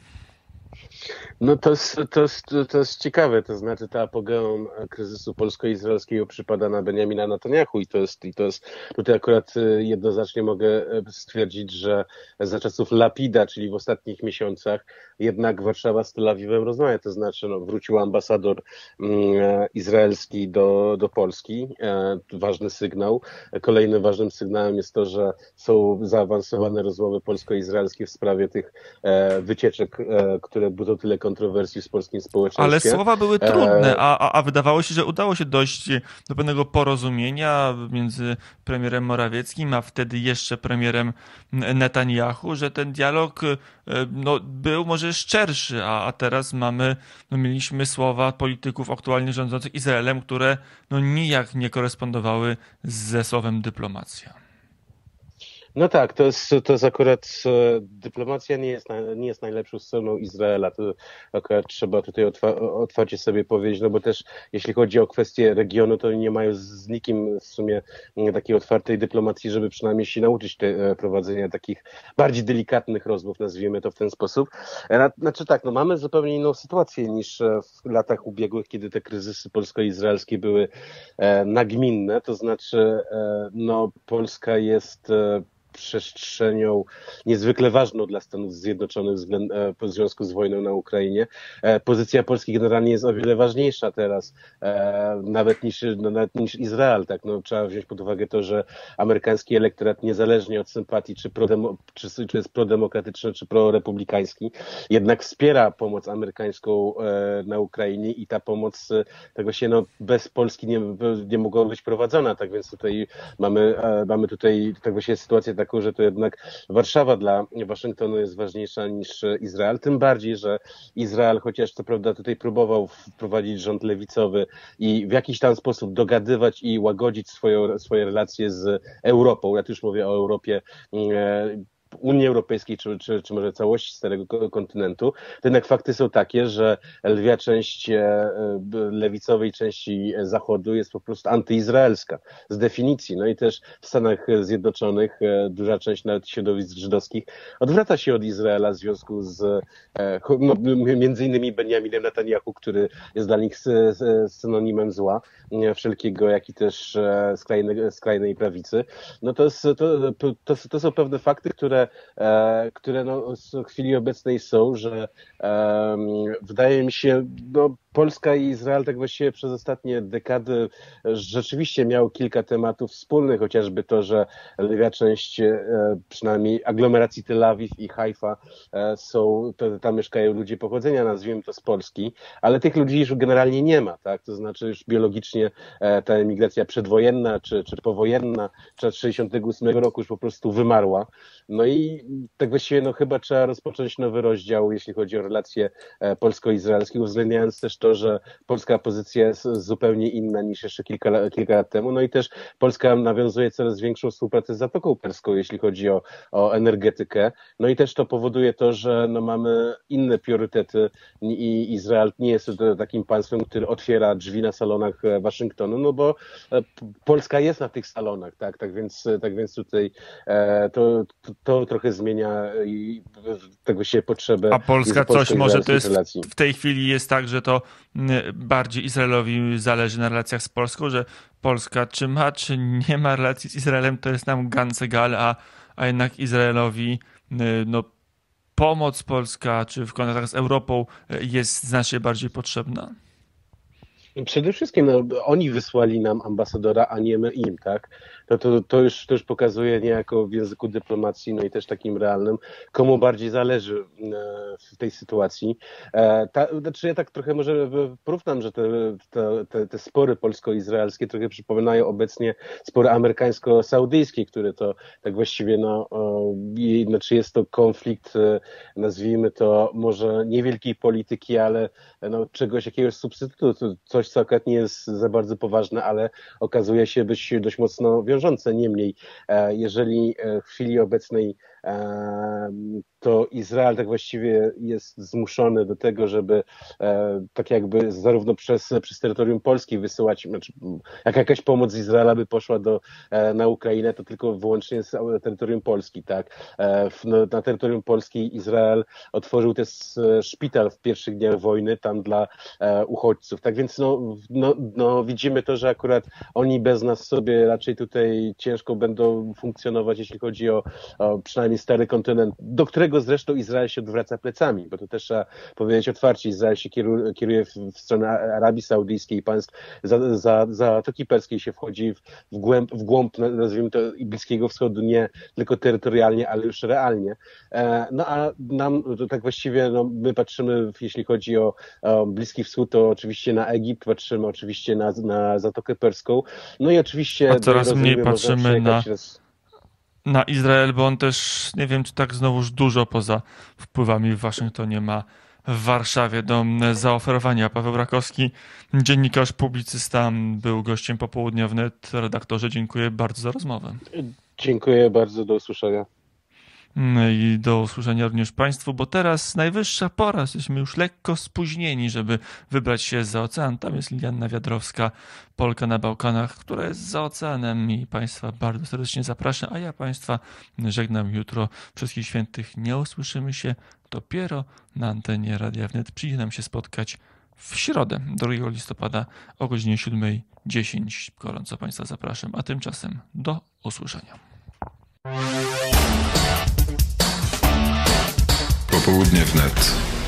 To jest ciekawe, to znaczy ta apogeum kryzysu polsko-izraelskiego przypada na Benjamina Netanyahu i to jest tutaj akurat jednoznacznie mogę stwierdzić, że za czasów Lapida, czyli w ostatnich miesiącach, jednak Warszawa z Tel Awiwem rozmawia, to znaczy wrócił ambasador izraelski do Polski, ważny sygnał. Kolejnym ważnym sygnałem jest to, że są zaawansowane rozmowy polsko-izraelskie w sprawie tych wycieczek, które budzą tyle kontrowersji w polskim społeczeństwie. Ale słowa były trudne, a wydawało się, że udało się dojść do pewnego porozumienia między premierem Morawieckim, a wtedy jeszcze premierem Netanyahu, że ten dialog był może szczerszy, a teraz mieliśmy słowa polityków aktualnie rządzących Izraelem, które nijak nie korespondowały ze słowem dyplomacja. Tak, to jest akurat dyplomacja nie jest najlepszą stroną Izraela. To akurat trzeba tutaj otwarcie sobie powiedzieć, bo też jeśli chodzi o kwestie regionu, to nie mają z nikim w sumie takiej otwartej dyplomacji, żeby przynajmniej się nauczyć prowadzenia takich bardziej delikatnych rozmów, nazwijmy to w ten sposób. Znaczy tak, mamy zupełnie inną sytuację niż w latach ubiegłych, kiedy te kryzysy polsko-izraelskie były nagminne, to znaczy Polska jest przestrzenią niezwykle ważną dla Stanów Zjednoczonych w związku z wojną na Ukrainie. Pozycja Polski generalnie jest o wiele ważniejsza teraz, nawet niż Izrael. Tak? Trzeba wziąć pod uwagę to, że amerykański elektorat, niezależnie od sympatii, czy jest prodemokratyczny, czy prorepublikański, jednak wspiera pomoc amerykańską na Ukrainie i ta pomoc tego się bez Polski nie mogła być prowadzona. Tak więc tutaj mamy tutaj tak właśnie sytuację taką, że to jednak Warszawa dla Waszyngtonu jest ważniejsza niż Izrael, tym bardziej, że Izrael, chociaż co prawda tutaj próbował wprowadzić rząd lewicowy i w jakiś tam sposób dogadywać i łagodzić swoje relacje z Europą, ja tu już mówię o Europie Unii Europejskiej, czy może całości starego kontynentu, to jednak fakty są takie, że lwia część lewicowej części Zachodu jest po prostu antyizraelska z definicji. I też w Stanach Zjednoczonych duża część nawet środowisk żydowskich odwraca się od Izraela w związku z między innymi Benjaminem Netanyahu, który jest dla nich synonimem zła wszelkiego, jak i też skrajnej prawicy. To są pewne fakty, które w chwili obecnej są, że wydaje mi się, Polska i Izrael tak właściwie przez ostatnie dekady rzeczywiście miały kilka tematów wspólnych, chociażby to, że lwia część przynajmniej aglomeracji Tel Awiw i Haifa tam mieszkają ludzie pochodzenia, nazwijmy to z Polski, ale tych ludzi już generalnie nie ma, tak? To znaczy już biologicznie ta emigracja przedwojenna czy powojenna, czy od 1968 roku już po prostu wymarła. I tak właściwie chyba trzeba rozpocząć nowy rozdział, jeśli chodzi o relacje polsko-izraelskie, uwzględniając też to, to, że polska pozycja jest zupełnie inna niż jeszcze kilka lat temu. No i też Polska nawiązuje coraz większą współpracę z Zatoką Perską, jeśli chodzi o energetykę. No i też to powoduje to, że no mamy inne priorytety i Izrael nie jest takim państwem, który otwiera drzwi na salonach Waszyngtonu, no bo Polska jest na tych salonach, tak więc tutaj to trochę zmienia i tego się potrzebę. A Polska coś może to jest w tej chwili jest tak, że to bardziej Izraelowi zależy na relacjach z Polską, że Polska czy ma, czy nie ma relacji z Izraelem, to jest nam ganz egal, a jednak Izraelowi no, pomoc polska, czy w kontaktach z Europą jest znacznie bardziej potrzebna? Przede wszystkim oni wysłali nam ambasadora, a nie my im, tak? To już pokazuje niejako w języku dyplomacji, no i też takim realnym, komu bardziej zależy w tej sytuacji. Znaczy ja tak trochę może porównam, że te spory polsko-izraelskie trochę przypominają obecnie spory amerykańsko-saudyjskie, które to tak właściwie znaczy jest to konflikt, nazwijmy to może niewielkiej polityki, ale czegoś, jakiegoś substytutu, coś co akurat nie jest za bardzo poważne, ale okazuje się być dość mocno wiążące. Niemniej, jeżeli w chwili obecnej to Izrael tak właściwie jest zmuszony do tego, żeby tak jakby zarówno przez terytorium Polski wysyłać, znaczy jak jakaś pomoc z Izraela by poszła na Ukrainę, to tylko wyłącznie z terytorium Polski, tak. Na terytorium Polski Izrael otworzył też szpital w pierwszych dniach wojny tam dla uchodźców. Tak więc widzimy to, że akurat oni bez nas sobie raczej tutaj ciężko będą funkcjonować, jeśli chodzi o przynajmniej stary kontynent, do którego zresztą Izrael się odwraca plecami, bo to też trzeba powiedzieć otwarcie, Izrael się kieruje w stronę Arabii Saudyjskiej i państw Zatoki Perskiej się wchodzi w głąb, nazwijmy to, Bliskiego Wschodu, nie tylko terytorialnie, ale już realnie. A nam to tak właściwie, my patrzymy, jeśli chodzi o Bliski Wschód, to oczywiście na Egipt, patrzymy oczywiście na Zatokę Perską, no i oczywiście... A coraz mniej patrzymy na Izrael, bo on też, nie wiem, czy tak znowuż dużo poza wpływami w Waszyngtonie ma w Warszawie do zaoferowania. Paweł Rakowski, dziennikarz, publicysta, był gościem Popołudnia Wnet. Redaktorze, dziękuję bardzo za rozmowę. Dziękuję bardzo, do usłyszenia. I do usłyszenia również Państwu, bo teraz najwyższa pora, jesteśmy już lekko spóźnieni, żeby wybrać się za ocean. Tam jest Lilianna Wiadrowska, Polka na Bałkanach, która jest za oceanem i Państwa bardzo serdecznie zapraszam, a ja Państwa żegnam jutro. Wszystkich świętych nie usłyszymy się dopiero na antenie Radia Wnet. Przyjdzie nam się spotkać w środę, 2 listopada o godzinie 7:10. Gorąco Państwa zapraszam, a tymczasem do usłyszenia. Popołudnie Wnet.